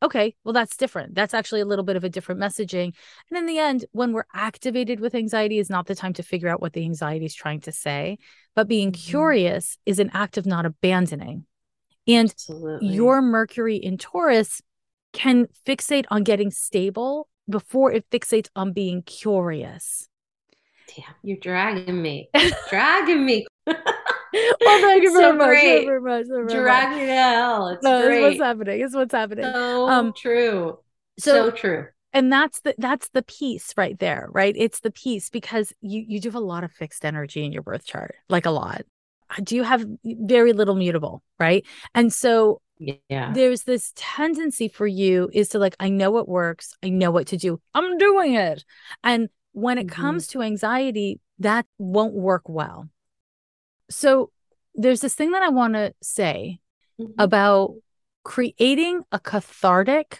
okay, well, that's different. That's actually a little bit of a different messaging. And in the end, when we're activated with anxiety is not the time to figure out what the anxiety is trying to say, but being curious is an act of not abandoning. And Absolutely. your Mercury in Taurus can fixate on getting stable before it fixates on being curious. Damn, you're dragging me. Dragging me. Well, thank you It's very so much. Very, great. very much. Very, very much. Drag me to hell. It's No, it's what's great. happening. It's what's happening. So true. So So true. and that's the piece right there, right? It's the piece because you do have a lot of fixed energy in your birth chart, like a lot. Do you have very little mutable, right? And so Yeah. there's this tendency for you is to like, I know what works, I know what to do, I'm doing it. And when it comes to anxiety, that won't work well. So there's this thing that I want to say about creating a cathartic,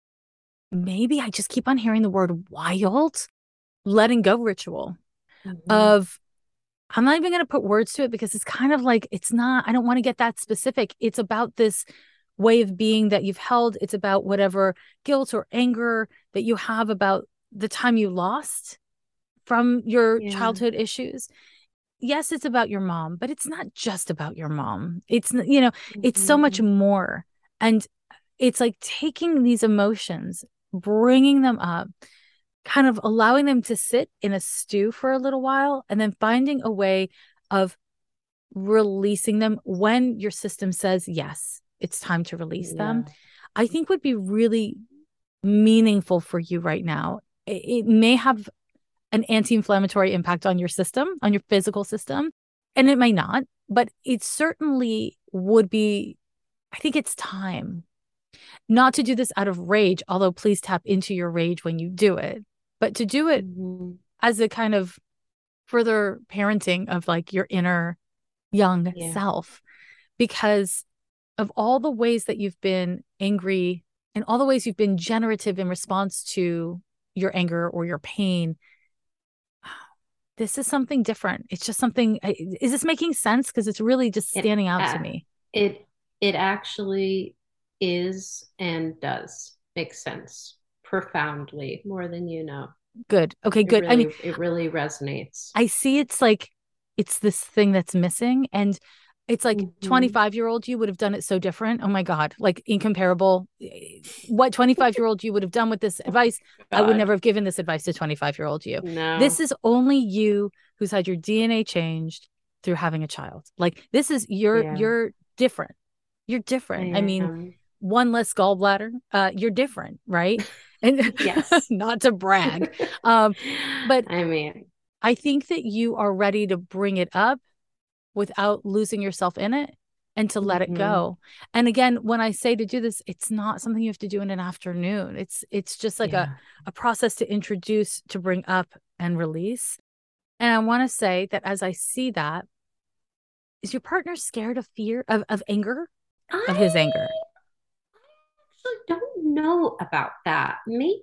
maybe I just keep on hearing the word wild, letting go ritual of, I'm not even going to put words to it because it's kind of like, it's not, I don't want to get that specific. It's about this way of being that you've held. It's about whatever guilt or anger that you have about the time you lost from your childhood issues. Yes, it's about your mom, but it's not just about your mom. It's, it's so much more. And it's like taking these emotions, bringing them up, kind of allowing them to sit in a stew for a little while, and then finding a way of releasing them when your system says, yes, it's time to release them, I think would be really meaningful for you right now. It may have an anti-inflammatory impact on your system, on your physical system, and it may not, but it certainly would be, I think it's time not to do this out of rage, although please tap into your rage when you do it, but to do it as a kind of further parenting of like your inner young self, because of all the ways that you've been angry and all the ways you've been generative in response to your anger or your pain. This is something different. It's just something. Is this making sense? Because it's really just standing out to me. It actually is and does make sense profoundly, more than you know. Good. Okay, good. Really, I mean, it really resonates. I see it's like it's this thing that's missing. And it's like 25-year-old you would have done it so different. Oh my God, like incomparable. What 25-year-old you would have done with this advice, I would never have given this advice to 25-year-old you. No. This is only you who's had your DNA changed through having a child. Like this is you're different. You're different. I mean, one less gallbladder. You're different, right? And yes, not to brag. But I mean, I think that you are ready to bring it up without losing yourself in it and to let it go. And again, when I say to do this, it's not something you have to do in an afternoon. It's just like a process to introduce, to bring up and release. And I want to say that as I see that, is your partner scared of fear, of anger, of his anger? I actually don't know about that. Maybe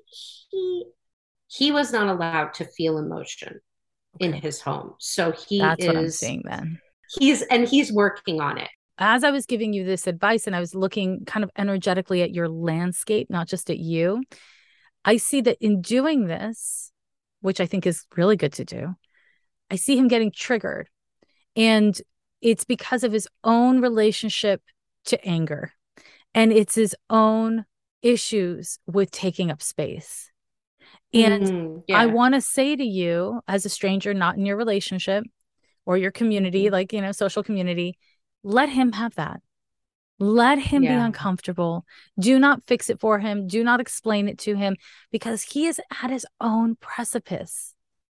he was not allowed to feel emotion in his home. So that's what I'm seeing then. He's working on it. As I was giving you this advice and I was looking kind of energetically at your landscape, not just at you, I see that in doing this, which I think is really good to do, I see him getting triggered. And it's because of his own relationship to anger. And it's his own issues with taking up space. And I want to say to you, as a stranger, not in your relationship or your community, like, social community, let him have that. Let him be uncomfortable. Do not fix it for him. Do not explain it to him, because he is at his own precipice,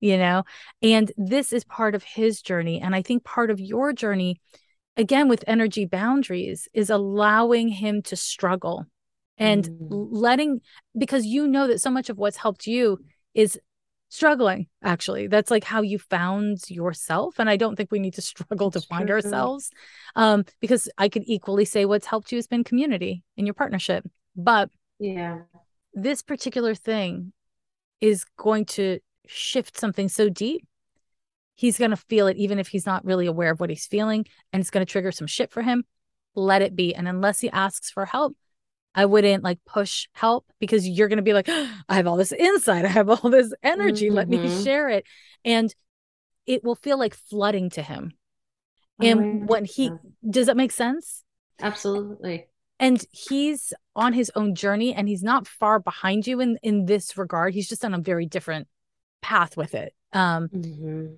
and this is part of his journey. And I think part of your journey, again, with energy boundaries, is allowing him to struggle and because that so much of what's helped you is struggling. Actually, that's like how you found yourself. And I don't think we need to struggle to find ourselves, because I could equally say what's helped you has been community in your partnership. But this particular thing is going to shift something so deep. He's going to feel it, even if he's not really aware of what he's feeling, and it's going to trigger some shit for him. Let it be. And unless he asks for help, I wouldn't like push help because you're going to be like, I have all this insight. I have all this energy. Let me share it. And it will feel like flooding to him. And when does that make sense? Absolutely. And he's on his own journey and he's not far behind you in this regard. He's just on a very different path with it. And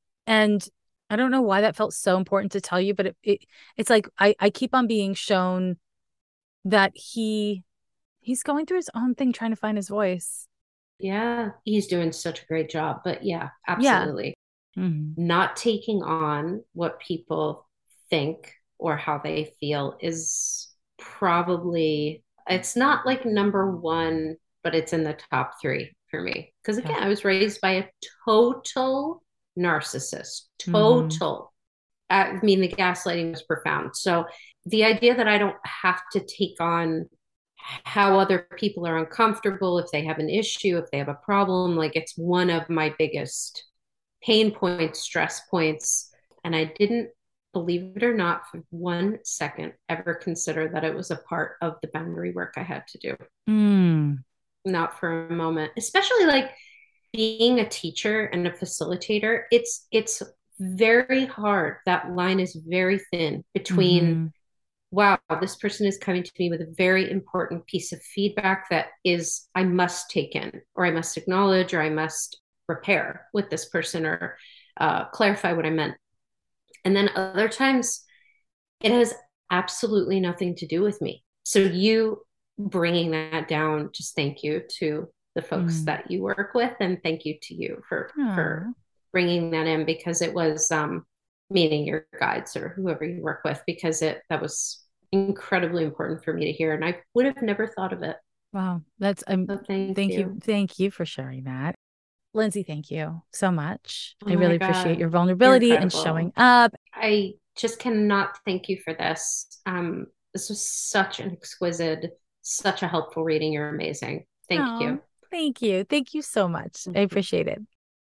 I don't know why that felt so important to tell you, but it's like I keep on being shown that he's going through his own thing, trying to find his voice. Yeah, he's doing such a great job. But yeah, absolutely. Yeah. Not taking on what people think or how they feel is probably, it's not like number one, but it's in the top three for me. Because again, I was raised by a total narcissist. Total. I mean, the gaslighting was profound. So the idea that I don't have to take on how other people are uncomfortable, if they have an issue, if they have a problem, like it's one of my biggest pain points, stress points. And I didn't, believe it or not, for 1 second ever consider that it was a part of the boundary work I had to do. Not for a moment, especially like being a teacher and a facilitator. It's very hard. That line is very thin between, wow, this person is coming to me with a very important piece of feedback that is, I must take in, or I must acknowledge, or I must repair with this person, or clarify what I meant. And then other times it has absolutely nothing to do with me. So you bringing that down, just thank you to the folks that you work with, and thank you to you for bringing that in, because it was meaning your guides or whoever you work with, because that was incredibly important for me to hear, and I would have never thought of it. Wow, that's so thank you for sharing that, Lindsay. Thank you so much. I really appreciate your vulnerability and showing up. I just cannot thank you for this. This was such an exquisite, such a helpful reading. You're amazing. Thank you. Thank you. Thank you so much. I appreciate it.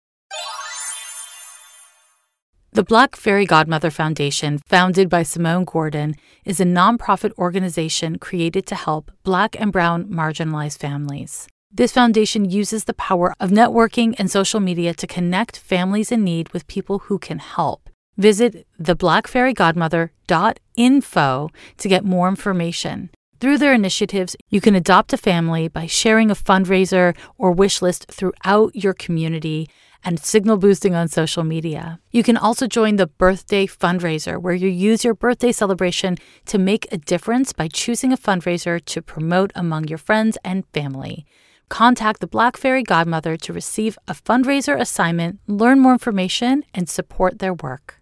The Black Fairy Godmother Foundation, founded by Simone Gordon, is a nonprofit organization created to help Black and Brown marginalized families. This foundation uses the power of networking and social media to connect families in need with people who can help. Visit theblackfairygodmother.info to get more information. Through their initiatives, you can adopt a family by sharing a fundraiser or wish list throughout your community and signal boosting on social media. You can also join the birthday fundraiser, where you use your birthday celebration to make a difference by choosing a fundraiser to promote among your friends and family. Contact the Black Fairy Godmother to receive a fundraiser assignment, learn more information, and support their work.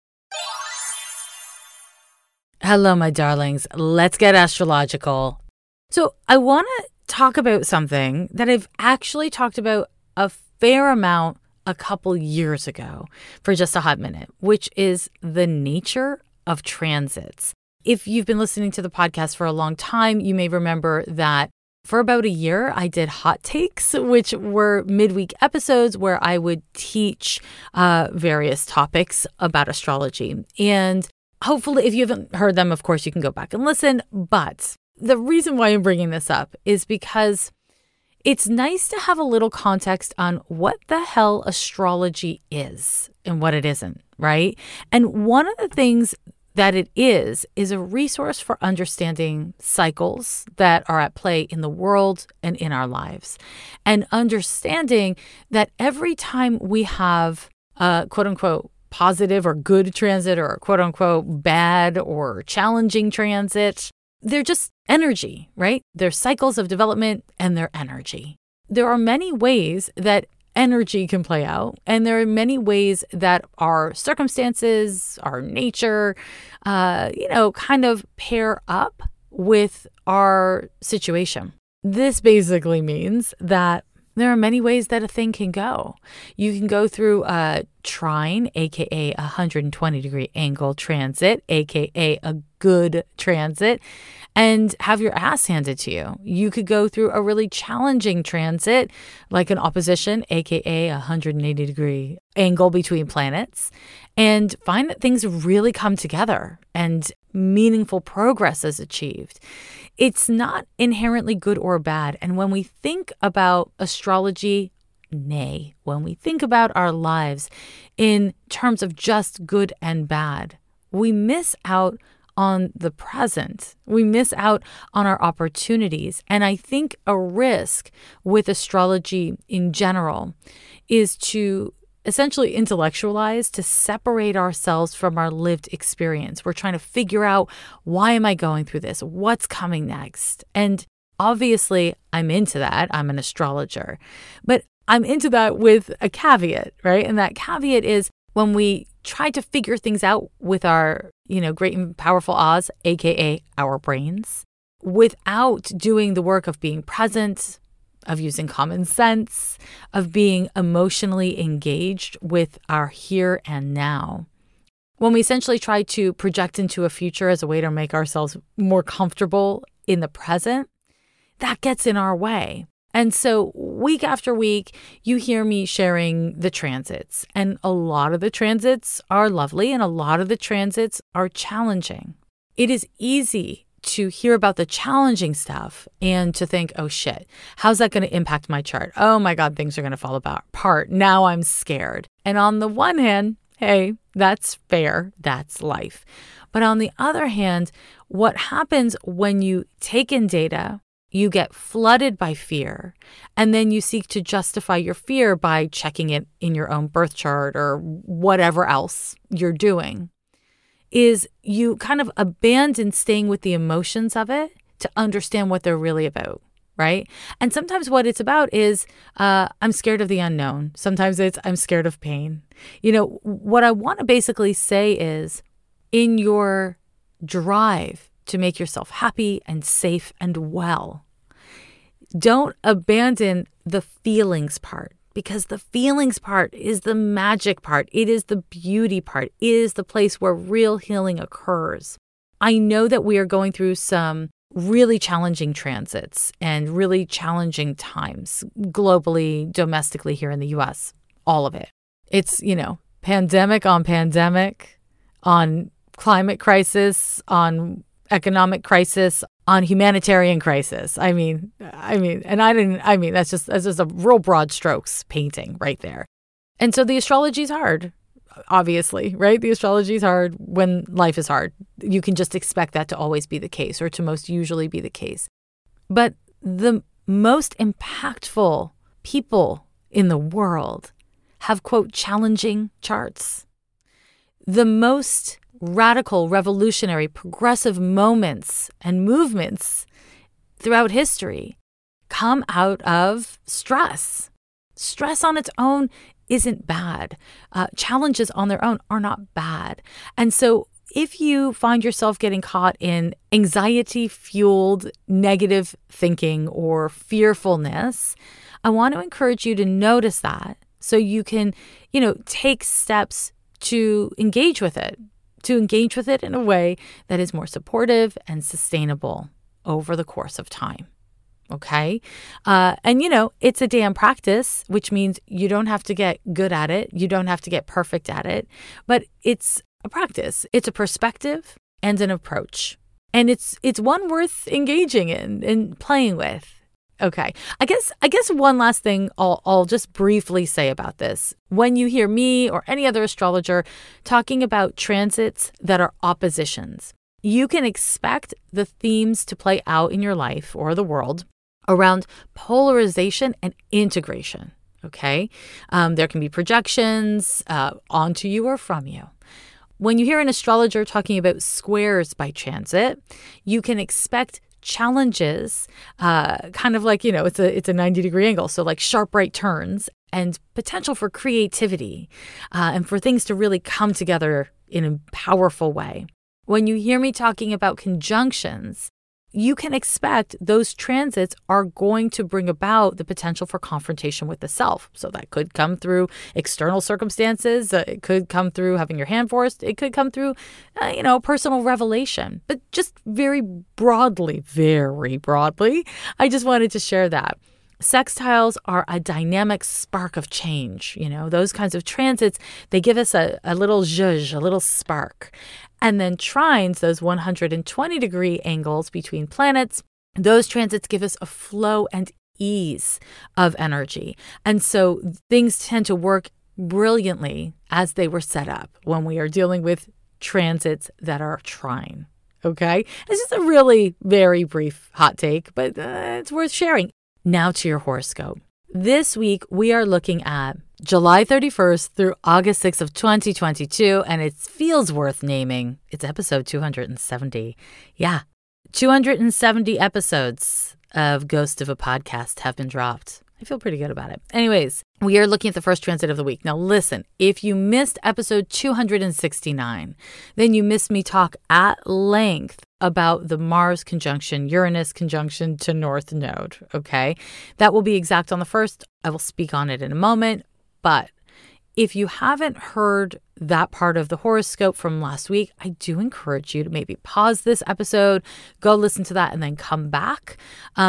Hello, my darlings. Let's get astrological. So I want to talk about something that I've actually talked about a fair amount a couple years ago for just a hot minute, which is the nature of transits. If you've been listening to the podcast for a long time, you may remember that for about a year, I did hot takes, which were midweek episodes where I would teach various topics about astrology. And hopefully, if you haven't heard them, of course, you can go back and listen. But the reason why I'm bringing this up is because it's nice to have a little context on what the hell astrology is and what it isn't, right? And one of the things that it is a resource for understanding cycles that are at play in the world and in our lives. And understanding that every time we have a quote unquote positive or good transit, or quote unquote bad or challenging transit, they're just energy, right? They're cycles of development and they're energy. There are many ways that energy can play out, and there are many ways that our circumstances, our nature, kind of pair up with our situation. This basically means that there are many ways that a thing can go. You can go through a trine, aka a 120-degree angle transit, aka a good transit, and have your ass handed to you. You could go through a really challenging transit, like an opposition, aka a 180-degree angle between planets, and find that things really come together and meaningful progress is achieved. it's not inherently good or bad. And when we think about astrology, nay, when we think about our lives in terms of just good and bad, we miss out on the present. We miss out on our opportunities. And I think a risk with astrology in general is to essentially intellectualize, to separate ourselves from our lived experience. We're trying to figure out, why am I going through this? What's coming next? And obviously, I'm into that. I'm an astrologer. But I'm into that with a caveat, right? And that caveat is when we try to figure things out with our, great and powerful Oz, aka our brains, without doing the work of being present, of using common sense, of being emotionally engaged with our here and now. When we essentially try to project into a future as a way to make ourselves more comfortable in the present, that gets in our way. And so week after week, you hear me sharing the transits. And a lot of the transits are lovely and a lot of the transits are challenging. It is easy to hear about the challenging stuff and to think, oh shit, how's that going to impact my chart? Oh my God, things are going to fall apart. Now I'm scared. And on the one hand, hey, that's fair. That's life. But on the other hand, what happens when you take in data, you get flooded by fear, and then you seek to justify your fear by checking it in your own birth chart or whatever else you're doing, is you kind of abandon staying with the emotions of it to understand what they're really about, right? And sometimes what it's about is I'm scared of the unknown. Sometimes it's I'm scared of pain. What I want to basically say is, in your drive to make yourself happy and safe and well, don't abandon the feelings part, because the feelings part is the magic part. It is the beauty part. It is the place where real healing occurs. I know that we are going through some really challenging transits and really challenging times globally, domestically here in the US, all of it. It's, pandemic on climate crisis, on economic crisis, on humanitarian crisis. That's just a real broad strokes painting right there. And so the astrology is hard, obviously, right? The astrology is hard when life is hard. You can just expect that to always be the case, or to most usually be the case. But the most impactful people in the world have, quote, challenging charts. The most radical, revolutionary, progressive moments and movements throughout history come out of stress. Stress on its own isn't bad. Challenges on their own are not bad. And so if you find yourself getting caught in anxiety-fueled negative thinking or fearfulness, I want to encourage you to notice that so you can, take steps to engage with it. To engage with it in a way that is more supportive and sustainable over the course of time. Okay? And it's a damn practice, which means you don't have to get good at it. You don't have to get perfect at it. But it's a practice. It's a perspective and an approach. And it's one worth engaging in and playing with. Okay. I guess one last thing I'll just briefly say about this. When you hear me or any other astrologer talking about transits that are oppositions, you can expect the themes to play out in your life or the world around polarization and integration. Okay. There can be projections onto you or from you. When you hear an astrologer talking about squares by transit, you can expect challenges, kind of like, it's a 90-degree angle. So like sharp right turns and potential for creativity and for things to really come together in a powerful way. When you hear me talking about conjunctions, you can expect those transits are going to bring about the potential for confrontation with the self. So that could come through external circumstances. It could come through having your hand forced. It could come through, personal revelation. But just very broadly, I just wanted to share that. Sextiles are a dynamic spark of change. Those kinds of transits, they give us a little zhuzh, a little spark. And then trines, those 120-degree angles between planets, those transits give us a flow and ease of energy. And so things tend to work brilliantly as they were set up when we are dealing with transits that are trine. Okay? It's just a really very brief hot take, but it's worth sharing. Now to your horoscope. This week, we are looking at July 31st through August 6th of 2022, and it feels worth naming. It's episode 270. Yeah, 270 episodes of Ghost of a Podcast have been dropped. I feel pretty good about it. Anyways, we are looking at the first transit of the week. Now listen, if you missed episode 269, then you missed me talk at length about the Mars conjunction, Uranus conjunction to North Node, okay? That will be exact on the first. I will speak on it in a moment. But if you haven't heard that part of the horoscope from last week, I do encourage you to maybe pause this episode, go listen to that, and then come back.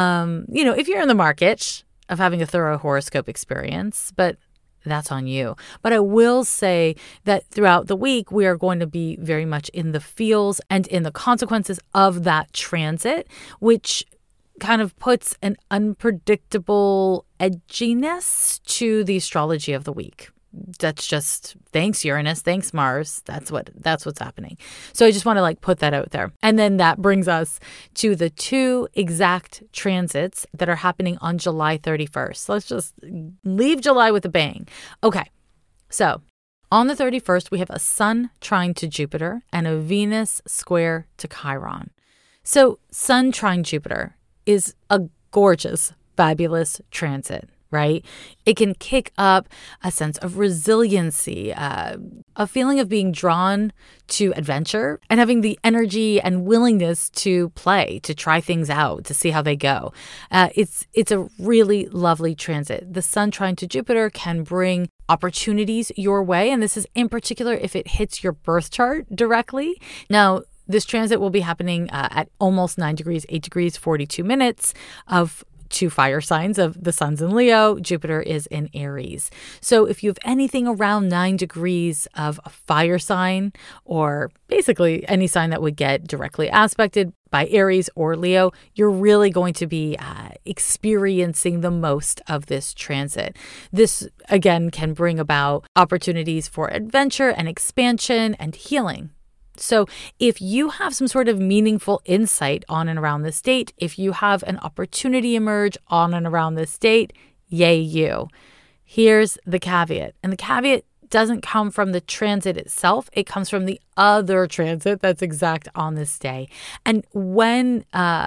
If you're in the market of having a thorough horoscope experience, but that's on you. But I will say that throughout the week, we are going to be very much in the feels and in the consequences of that transit, which kind of puts an unpredictable edginess to the astrology of the week. That's just thanks Uranus, thanks Mars. That's what's happening. So I just want to put that out there. And then that brings us to the two exact transits that are happening on July 31st. Let's just leave July with a bang. Okay. So on the 31st, we have a Sun trine to Jupiter and a Venus square to Chiron. So Sun trine Jupiter is a gorgeous, fabulous transit. Right? It can kick up a sense of resiliency, a feeling of being drawn to adventure and having the energy and willingness to play, to try things out, to see how they go. It's a really lovely transit. The Sun trine to Jupiter can bring opportunities your way. And this is in particular if it hits your birth chart directly. Now, this transit will be happening at almost 9 degrees, 8 degrees, 42 minutes of two fire signs of the Sun's in Leo, Jupiter is in Aries. So if you have anything around 9 degrees of a fire sign, or basically any sign that would get directly aspected by Aries or Leo, you're really going to be experiencing the most of this transit. This, again, can bring about opportunities for adventure and expansion and healing. So if you have some sort of meaningful insight on and around this date, if you have an opportunity emerge on and around this date, yay you. Here's the caveat. And the caveat doesn't come from the transit itself. It comes from the other transit that's exact on this day. And when,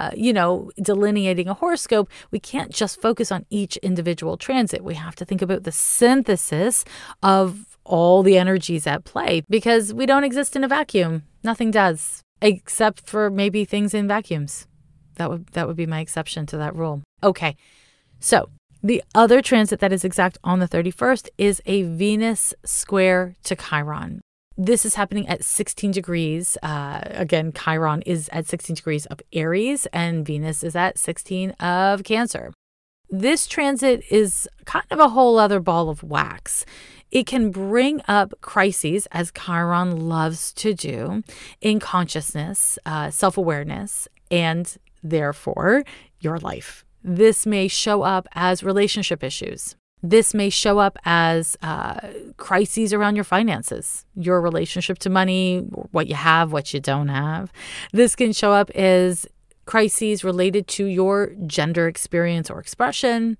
delineating a horoscope, we can't just focus on each individual transit. We have to think about the synthesis of all the energies at play, because we don't exist in a vacuum. Nothing does, except for maybe things in vacuums. That would be my exception to that rule. Okay, so the other transit that is exact on the 31st is a Venus square to Chiron. This is happening at 16 degrees. Again, Chiron is at 16 degrees of Aries and Venus is at 16 of Cancer. This transit is kind of a whole other ball of wax. It can bring up crises, as Chiron loves to do, in consciousness, self-awareness, and therefore your life. This may show up as relationship issues. This may show up as crises around your finances, your relationship to money, what you have, what you don't have. This can show up as crises related to your gender experience or expression,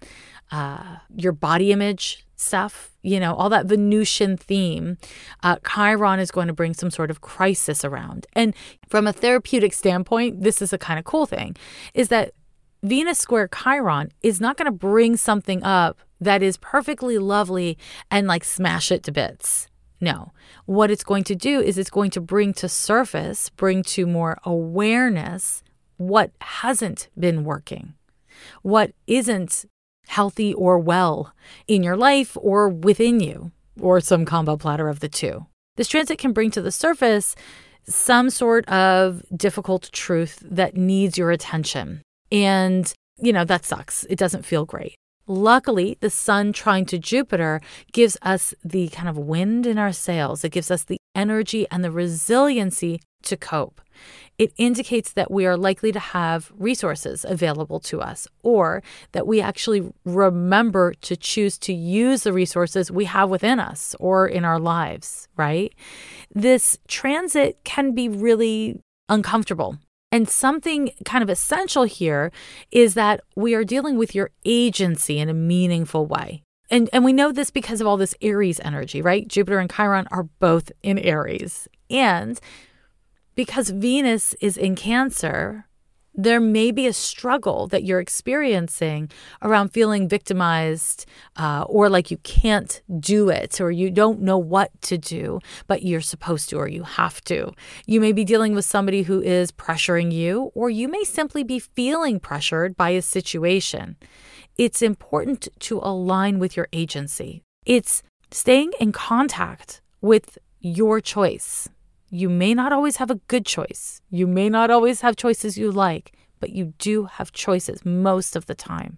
your body image stuff, all that Venusian theme. Chiron is going to bring some sort of crisis around. And from a therapeutic standpoint, this is a kind of cool thing, is that Venus square Chiron is not going to bring something up that is perfectly lovely and smash it to bits. No, what it's going to do is it's going to bring to surface, bring to more awareness what hasn't been working, what isn't healthy or well in your life or within you, or some combo platter of the two. This transit can bring to the surface some sort of difficult truth that needs your attention. And, that sucks. It doesn't feel great. Luckily, the sun trine to Jupiter gives us the kind of wind in our sails. It gives us the energy and the resiliency to cope. It indicates that we are likely to have resources available to us, or that we actually remember to choose to use the resources we have within us or in our lives, right? This transit can be really uncomfortable. And something kind of essential here is that we are dealing with your agency in a meaningful way. And we know this because of all this Aries energy, right? Jupiter and Chiron are both in Aries. And because Venus is in Cancer, there may be a struggle that you're experiencing around feeling victimized or like you can't do it or you don't know what to do, but you're supposed to or you have to. You may be dealing with somebody who is pressuring you, or you may simply be feeling pressured by a situation. It's important to align with your agency. It's staying in contact with your choice. You may not always have a good choice. You may not always have choices you like, but you do have choices most of the time.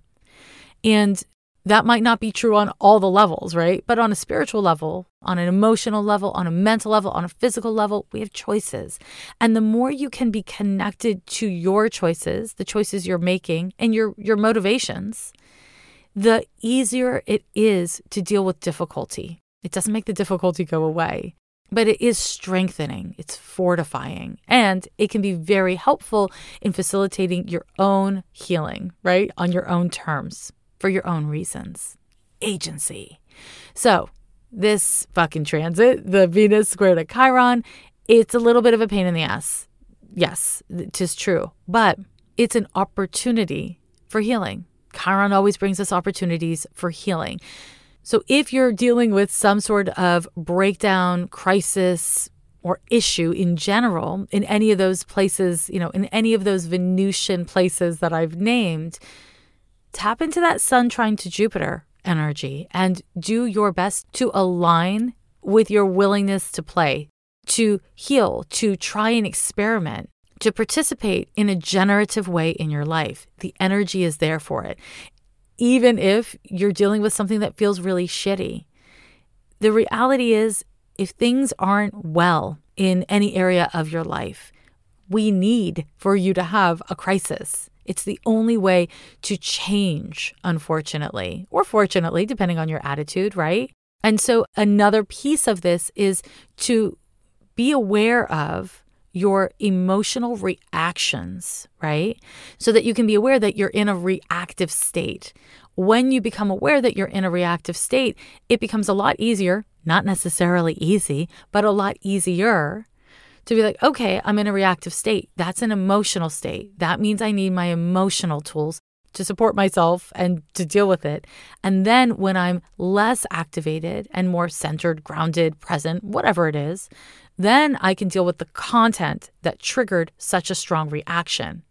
And that might not be true on all the levels, right? But on a spiritual level, on an emotional level, on a mental level, on a physical level, we have choices. And the more you can be connected to your choices, the choices you're making, and your motivations, the easier it is to deal with difficulty. It doesn't make the difficulty go away. But it is strengthening, it's fortifying, and it can be very helpful in facilitating your own healing, right? On your own terms, for your own reasons. Agency. So this fucking transit, the Venus square to Chiron, it's a little bit of a pain in the ass. Yes, it is true, but it's an opportunity for healing. Chiron always brings us opportunities for healing. So if you're dealing with some sort of breakdown, crisis, or issue in general, in any of those places, in any of those Venusian places that I've named, tap into that sun trine to Jupiter energy and do your best to align with your willingness to play, to heal, to try and experiment, to participate in a generative way in your life. The energy is there for it. Even if you're dealing with something that feels really shitty. The reality is, if things aren't well in any area of your life, we need for you to have a crisis. It's the only way to change, unfortunately, or fortunately, depending on your attitude, right? And so another piece of this is to be aware of your emotional reactions, right? So that you can be aware that you're in a reactive state. When you become aware that you're in a reactive state, it becomes a lot easier, not necessarily easy, but a lot easier to be like, okay, I'm in a reactive state. That's an emotional state. That means I need my emotional tools to support myself and to deal with it. And then when I'm less activated and more centered, grounded, present, whatever it is, then I can deal with the content that triggered such a strong reaction.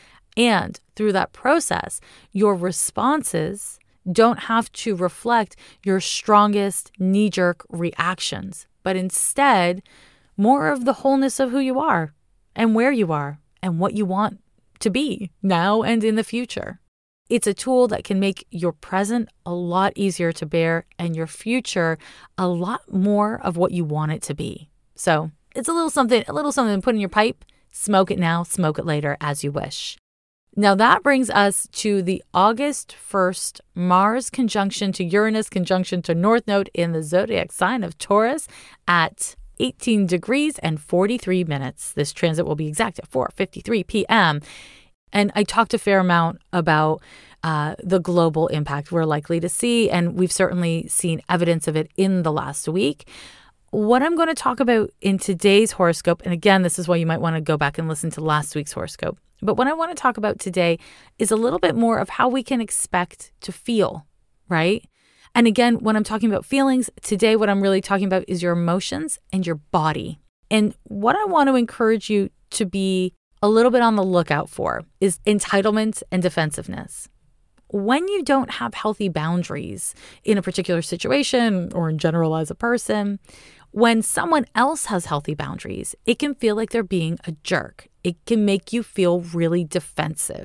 And through that process, your responses don't have to reflect your strongest knee-jerk reactions, but instead more of the wholeness of who you are and where you are and what you want to be now and in the future. It's a tool that can make your present a lot easier to bear and your future a lot more of what you want it to be. So it's a little something to put in your pipe. Smoke it now, smoke it later as you wish. Now that brings us to the August 1st Mars conjunction to Uranus conjunction to North Node in the zodiac sign of Taurus at 18 degrees and 43 minutes. This transit will be exact at 4:53 p.m. And I talked a fair amount about the global impact we're likely to see, and we've certainly seen evidence of it in the last week. What I'm going to talk about in today's horoscope, and again, this is why you might want to go back and listen to last week's horoscope, but what I want to talk about today is a little bit more of how we can expect to feel, right? And again, when I'm talking about feelings, today what I'm really talking about is your emotions and your body. And what I want to encourage you to be a little bit on the lookout for is entitlement and defensiveness. When you don't have healthy boundaries in a particular situation or in general as a person, when someone else has healthy boundaries, it can feel like they're being a jerk. It can make you feel really defensive.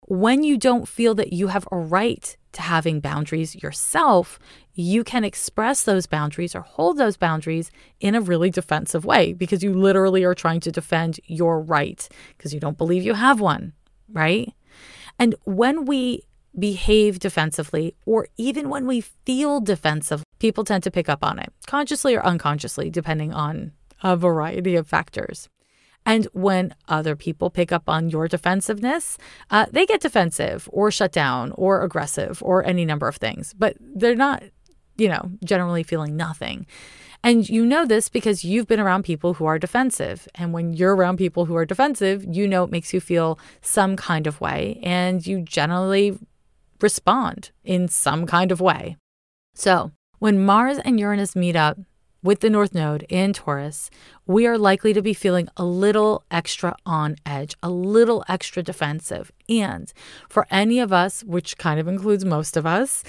When you don't feel that you have a right to having boundaries yourself, you can express those boundaries or hold those boundaries in a really defensive way because you literally are trying to defend your right because you don't believe you have one, right? And when we behave defensively, or even when we feel defensive, people tend to pick up on it, consciously or unconsciously, depending on a variety of factors. And when other people pick up on your defensiveness, they get defensive or shut down or aggressive or any number of things. But they're not, generally feeling nothing. And you know this because you've been around people who are defensive. And when you're around people who are defensive, it makes you feel some kind of way. And you generally respond in some kind of way. So when Mars and Uranus meet up with the North Node in Taurus, we are likely to be feeling a little extra on edge, a little extra defensive. And for any of us, which kind of includes most of us,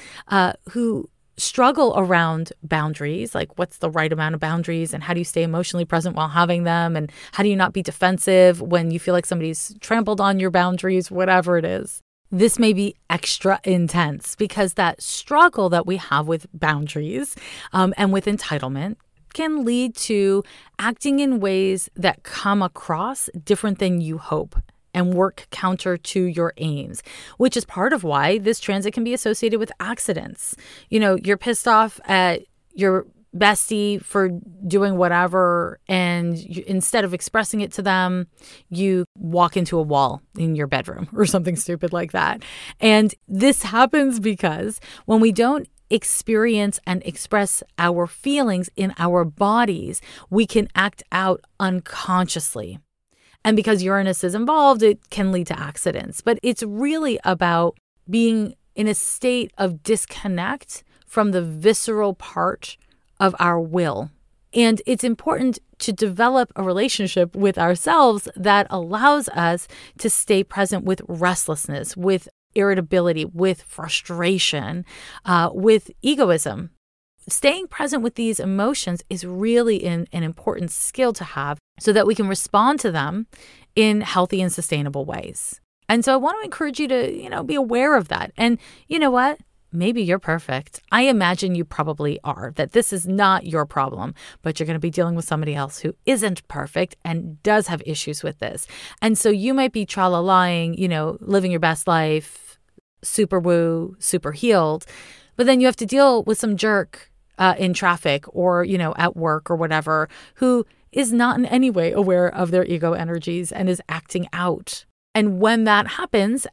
who struggle around boundaries, like what's the right amount of boundaries and how do you stay emotionally present while having them? And how do you not be defensive when you feel like somebody's trampled on your boundaries, whatever it is. This may be extra intense because that struggle that we have with boundaries and with entitlement can lead to acting in ways that come across different than you hope and work counter to your aims, which is part of why this transit can be associated with accidents. You're pissed off at your bestie for doing whatever, and instead of expressing it to them, you walk into a wall in your bedroom or something stupid like that. And this happens because when we don't experience and express our feelings in our bodies, we can act out unconsciously. And because Uranus is involved, it can lead to accidents. But it's really about being in a state of disconnect from the visceral part of our will. And it's important to develop a relationship with ourselves that allows us to stay present with restlessness, with irritability, with frustration, with egoism. Staying present with these emotions is really an important skill to have so that we can respond to them in healthy and sustainable ways. And so I want to encourage you to, be aware of that. And you know what? Maybe you're perfect. I imagine you probably are, that this is not your problem, but you're going to be dealing with somebody else who isn't perfect and does have issues with this. And so you might be tra-la-lying, living your best life, super woo, super healed, but then you have to deal with some jerk in traffic or, at work or whatever, who is not in any way aware of their ego energies and is acting out. And when that happens,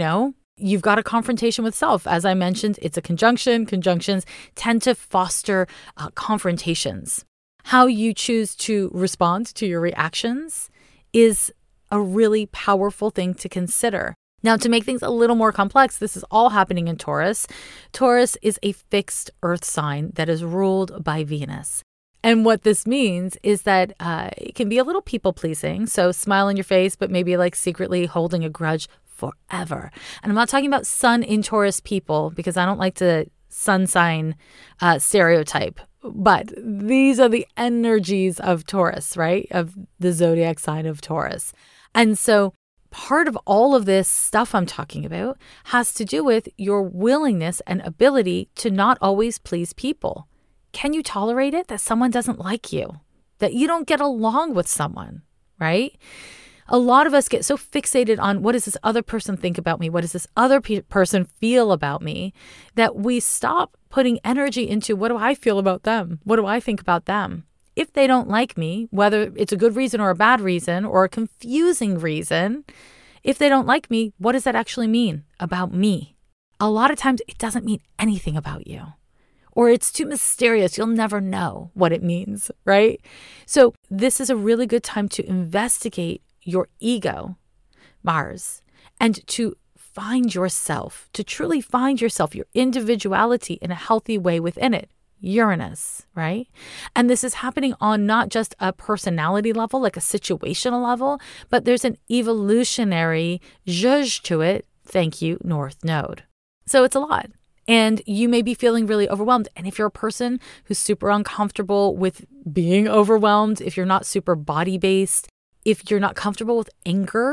you've got a confrontation with self. As I mentioned, it's a conjunction. Conjunctions tend to foster confrontations. How you choose to respond to your reactions is a really powerful thing to consider. Now, to make things a little more complex, this is all happening in Taurus. Taurus is a fixed earth sign that is ruled by Venus. And what this means is that it can be a little people-pleasing. So smile on your face, but maybe like secretly holding a grudge forever. And I'm not talking about sun in Taurus people because I don't like to sun sign stereotype. But these are the energies of Taurus, right? Of the zodiac sign of Taurus. And so part of all of this stuff I'm talking about has to do with your willingness and ability to not always please people. Can you tolerate it that someone doesn't like you, that you don't get along with someone, right? A lot of us get so fixated on what does this other person think about me? What does this other person feel about me? That we stop putting energy into what do I feel about them? What do I think about them? If they don't like me, whether it's a good reason or a bad reason or a confusing reason, if they don't like me, what does that actually mean about me? A lot of times it doesn't mean anything about you. Or it's too mysterious. You'll never know what it means, right? So this is a really good time to investigate your ego, Mars, and to find yourself, to truly find yourself, your individuality in a healthy way within it. Uranus, right? And this is happening on not just a personality level, like a situational level, but there's an evolutionary zhuzh to it. Thank you, North Node. So it's a lot. And you may be feeling really overwhelmed. And if you're a person who's super uncomfortable with being overwhelmed, if you're not super body-based, if you're not comfortable with anger,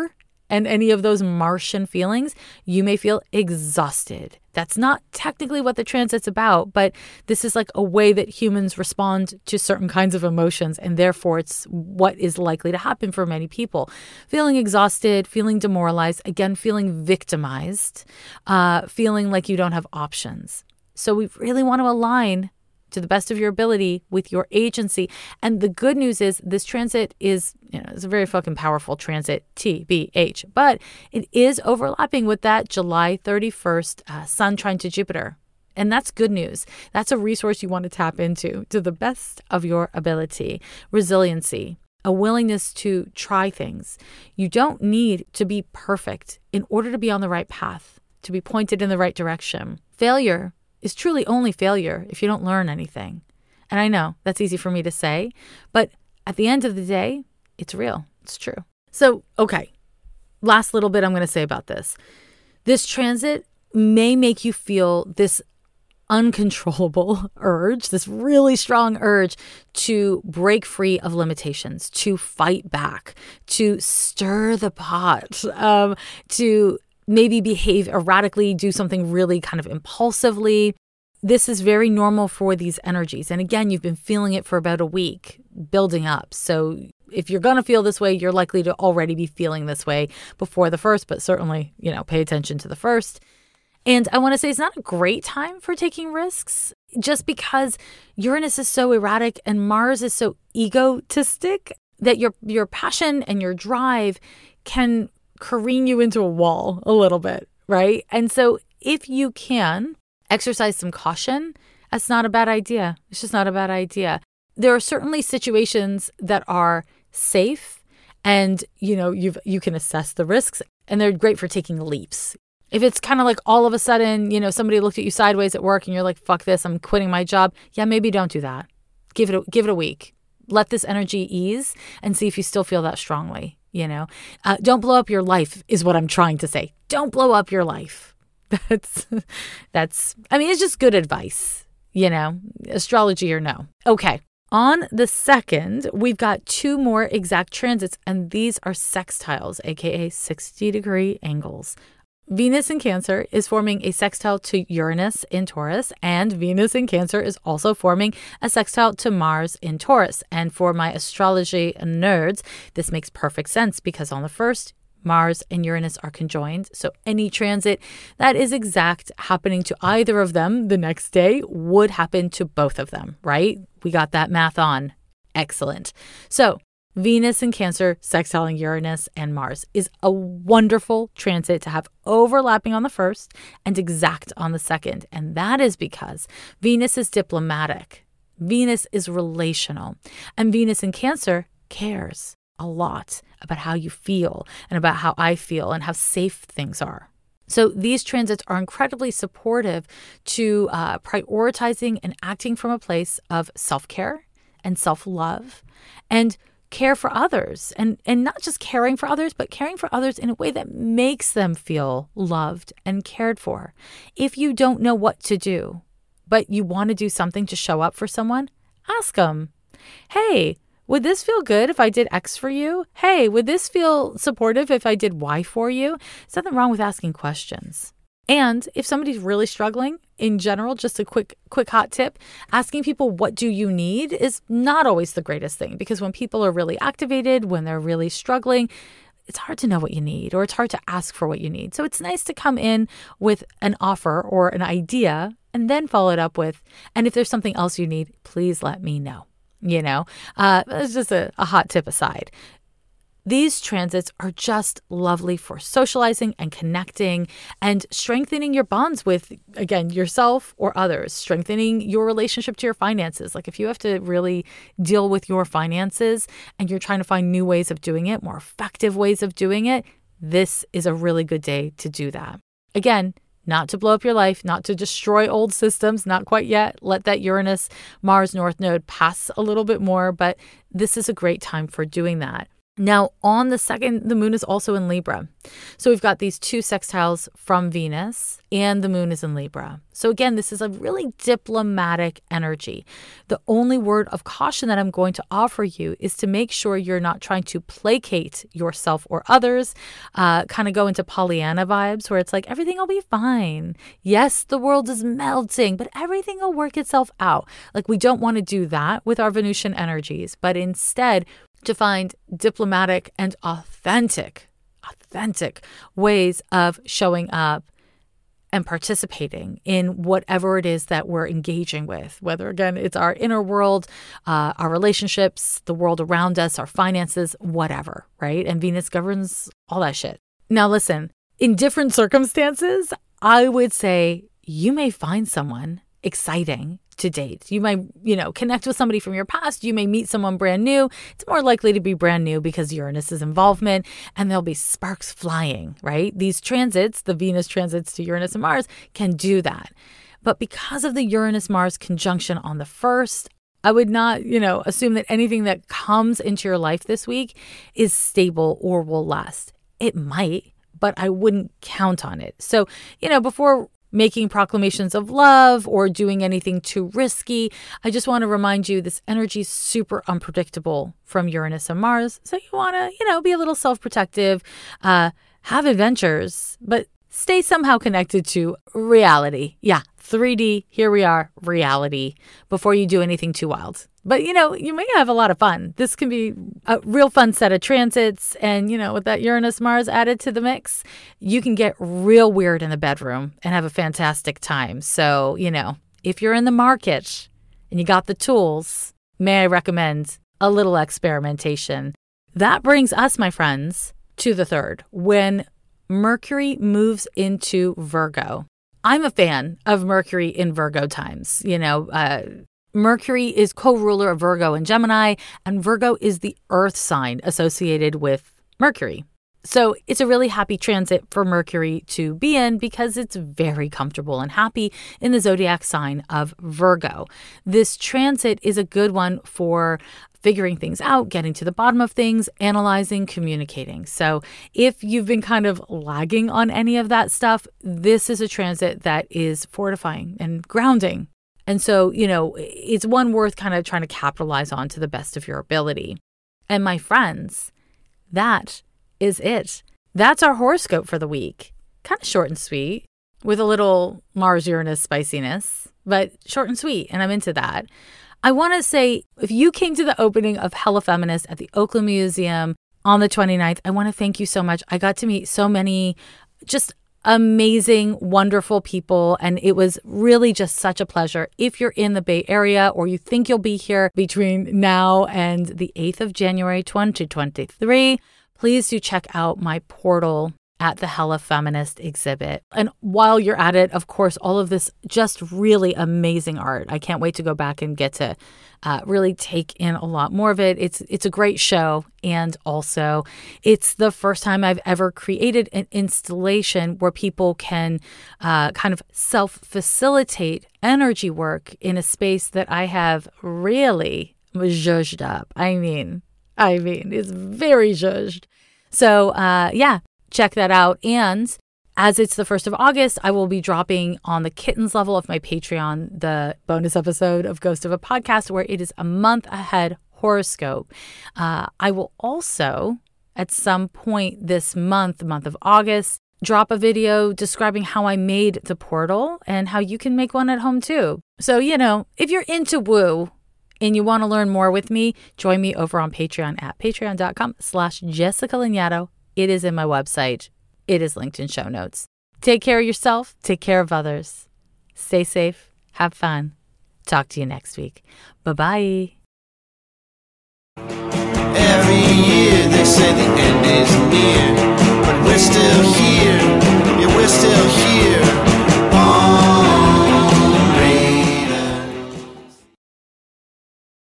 and any of those Martian feelings, you may feel exhausted. That's not technically what the transit's about, but this is like a way that humans respond to certain kinds of emotions, and therefore it's what is likely to happen for many people. Feeling exhausted, feeling demoralized, again, feeling victimized, feeling like you don't have options. So we really want to align to the best of your ability with your agency. And the good news is this transit is, it's a very fucking powerful transit, TBH, but it is overlapping with that July 31st Sun trine to Jupiter. And that's good news. That's a resource you want to tap into to the best of your ability. Resiliency, a willingness to try things. You don't need to be perfect in order to be on the right path, to be pointed in the right direction. Failure is truly only failure if you don't learn anything. And I know that's easy for me to say, but at the end of the day, it's real. It's true. So, okay, last little bit I'm going to say about this. This transit may make you feel this uncontrollable urge, this really strong urge to break free of limitations, to fight back, to stir the pot, to maybe behave erratically, do something really kind of impulsively. This is very normal for these energies. And again, you've been feeling it for about a week, building up. So if you're going to feel this way, you're likely to already be feeling this way before the first, but certainly, pay attention to the first. And I want to say it's not a great time for taking risks just because Uranus is so erratic and Mars is so egotistic that your passion and your drive can careen you into a wall a little bit, right? And so if you can exercise some caution, that's not a bad idea. It's just not a bad idea. There are certainly situations that are safe and, you can assess the risks and they're great for taking leaps. If it's kind of like all of a sudden, somebody looked at you sideways at work and you're like, fuck this, I'm quitting my job. Yeah, maybe don't do that. Give it a week. Let this energy ease and see if you still feel that strongly. Don't blow up your life is what I'm trying to say. Don't blow up your life. It's just good advice, astrology or no. Okay. On the 2nd, we've got 2 more exact transits, and these are sextiles, aka 60-degree angles. Venus in Cancer is forming a sextile to Uranus in Taurus, and Venus in Cancer is also forming a sextile to Mars in Taurus. And for my astrology nerds, this makes perfect sense because on the 1st, Mars and Uranus are conjoined. So any transit that is exact happening to either of them the next day would happen to both of them, right? We got that math on. Excellent. So Venus in Cancer sextiling Uranus and Mars is a wonderful transit to have overlapping on the 1st and exact on the 2nd. And that is because Venus is diplomatic. Venus is relational. And Venus in Cancer cares a lot about how you feel and about how I feel and how safe things are. So these transits are incredibly supportive to prioritizing and acting from a place of self-care and self-love and care for others, and not just caring for others, but caring for others in a way that makes them feel loved and cared for. If you don't know what to do, but you want to do something to show up for someone, ask them, hey, would this feel good if I did X for you? Hey, would this feel supportive if I did Y for you? There's nothing wrong with asking questions. And if somebody's really struggling in general, just a quick hot tip, asking people, what do you need is not always the greatest thing, because when people are really activated, when they're really struggling, it's hard to know what you need, or it's hard to ask for what you need. So it's nice to come in with an offer or an idea and then follow it up with, and if there's something else you need, please let me know. It's just a hot tip aside. These transits are just lovely for socializing and connecting and strengthening your bonds with, again, yourself or others, strengthening your relationship to your finances. Like if you have to really deal with your finances and you're trying to find new ways of doing it, more effective ways of doing it, this is a really good day to do that. Again, not to blow up your life, not to destroy old systems, not quite yet. Let that Uranus-Mars North Node pass a little bit more, but this is a great time for doing that. Now, on the 2nd, the moon is also in Libra. So we've got these 2 sextiles from Venus, and the moon is in Libra. So again, this is a really diplomatic energy. The only word of caution that I'm going to offer you is to make sure you're not trying to placate yourself or others, kind of go into Pollyanna vibes where it's like, everything will be fine. Yes, the world is melting, but everything will work itself out. Like, we don't want to do that with our Venusian energies, but instead, to find diplomatic and authentic ways of showing up and participating in whatever it is that we're engaging with, whether, again, it's our inner world, our relationships, the world around us, our finances, whatever, right? And Venus governs all that shit. Now, listen, in different circumstances, I would say you may find someone exciting to date. You might, connect with somebody from your past. You may meet someone brand new. It's more likely to be brand new because Uranus's involvement, and there'll be sparks flying, right? These transits, the Venus transits to Uranus and Mars, can do that. But because of the Uranus-Mars conjunction on the 1st, I would not, assume that anything that comes into your life this week is stable or will last. It might, but I wouldn't count on it. So, before making proclamations of love or doing anything too risky, I just want to remind you this energy is super unpredictable from Uranus and Mars. So you want to, be a little self-protective, have adventures, but stay somehow connected to reality. Yeah, 3D, here we are, reality, before you do anything too wild. But, you may have a lot of fun. This can be a real fun set of transits. And, with that Uranus-Mars added to the mix, you can get real weird in the bedroom and have a fantastic time. So, if you're in the market and you got the tools, may I recommend a little experimentation. That brings us, my friends, to the 3rd, when Mercury moves into Virgo. I'm a fan of Mercury in Virgo times. Mercury is co-ruler of Virgo and Gemini, and Virgo is the earth sign associated with Mercury. So it's a really happy transit for Mercury to be in because it's very comfortable and happy in the zodiac sign of Virgo. This transit is a good one for figuring things out, getting to the bottom of things, analyzing, communicating. So if you've been kind of lagging on any of that stuff, this is a transit that is fortifying and grounding. And so, it's one worth kind of trying to capitalize on to the best of your ability. And my friends, that is it. That's our horoscope for the week. Kind of short and sweet with a little Mars-Uranus spiciness, but short and sweet. And I'm into that. I want to say, if you came to the opening of Hella Feminist at the Oakland Museum on the 29th, I want to thank you so much. I got to meet so many just amazing, wonderful people, and it was really just such a pleasure. If you're in the Bay Area or you think you'll be here between now and the 8th of January 2023, please do check out my portal at the Hella Feminist exhibit. And while you're at it, of course, all of this just really amazing art. I can't wait to go back and get to really take in a lot more of it. It's a great show. And also, it's the first time I've ever created an installation where people can kind of self-facilitate energy work in a space that I have really zhuzhed up. I mean, it's very zhuzhed. So, check that out. And as it's the 1st of August, I will be dropping on the kittens level of my Patreon the bonus episode of Ghost of a Podcast, where it is a month ahead horoscope. I will also, at some point this month, the month of August, drop a video describing how I made the portal and how you can make one at home too. So, if you're into woo and you want to learn more with me, join me over on Patreon at patreon.com/Jessica Lanyadoo. It is in my website. It is linked in show notes. Take care of yourself. Take care of others. Stay safe. Have fun. Talk to you next week. Bye-bye. Every year they say the end is near, but we're still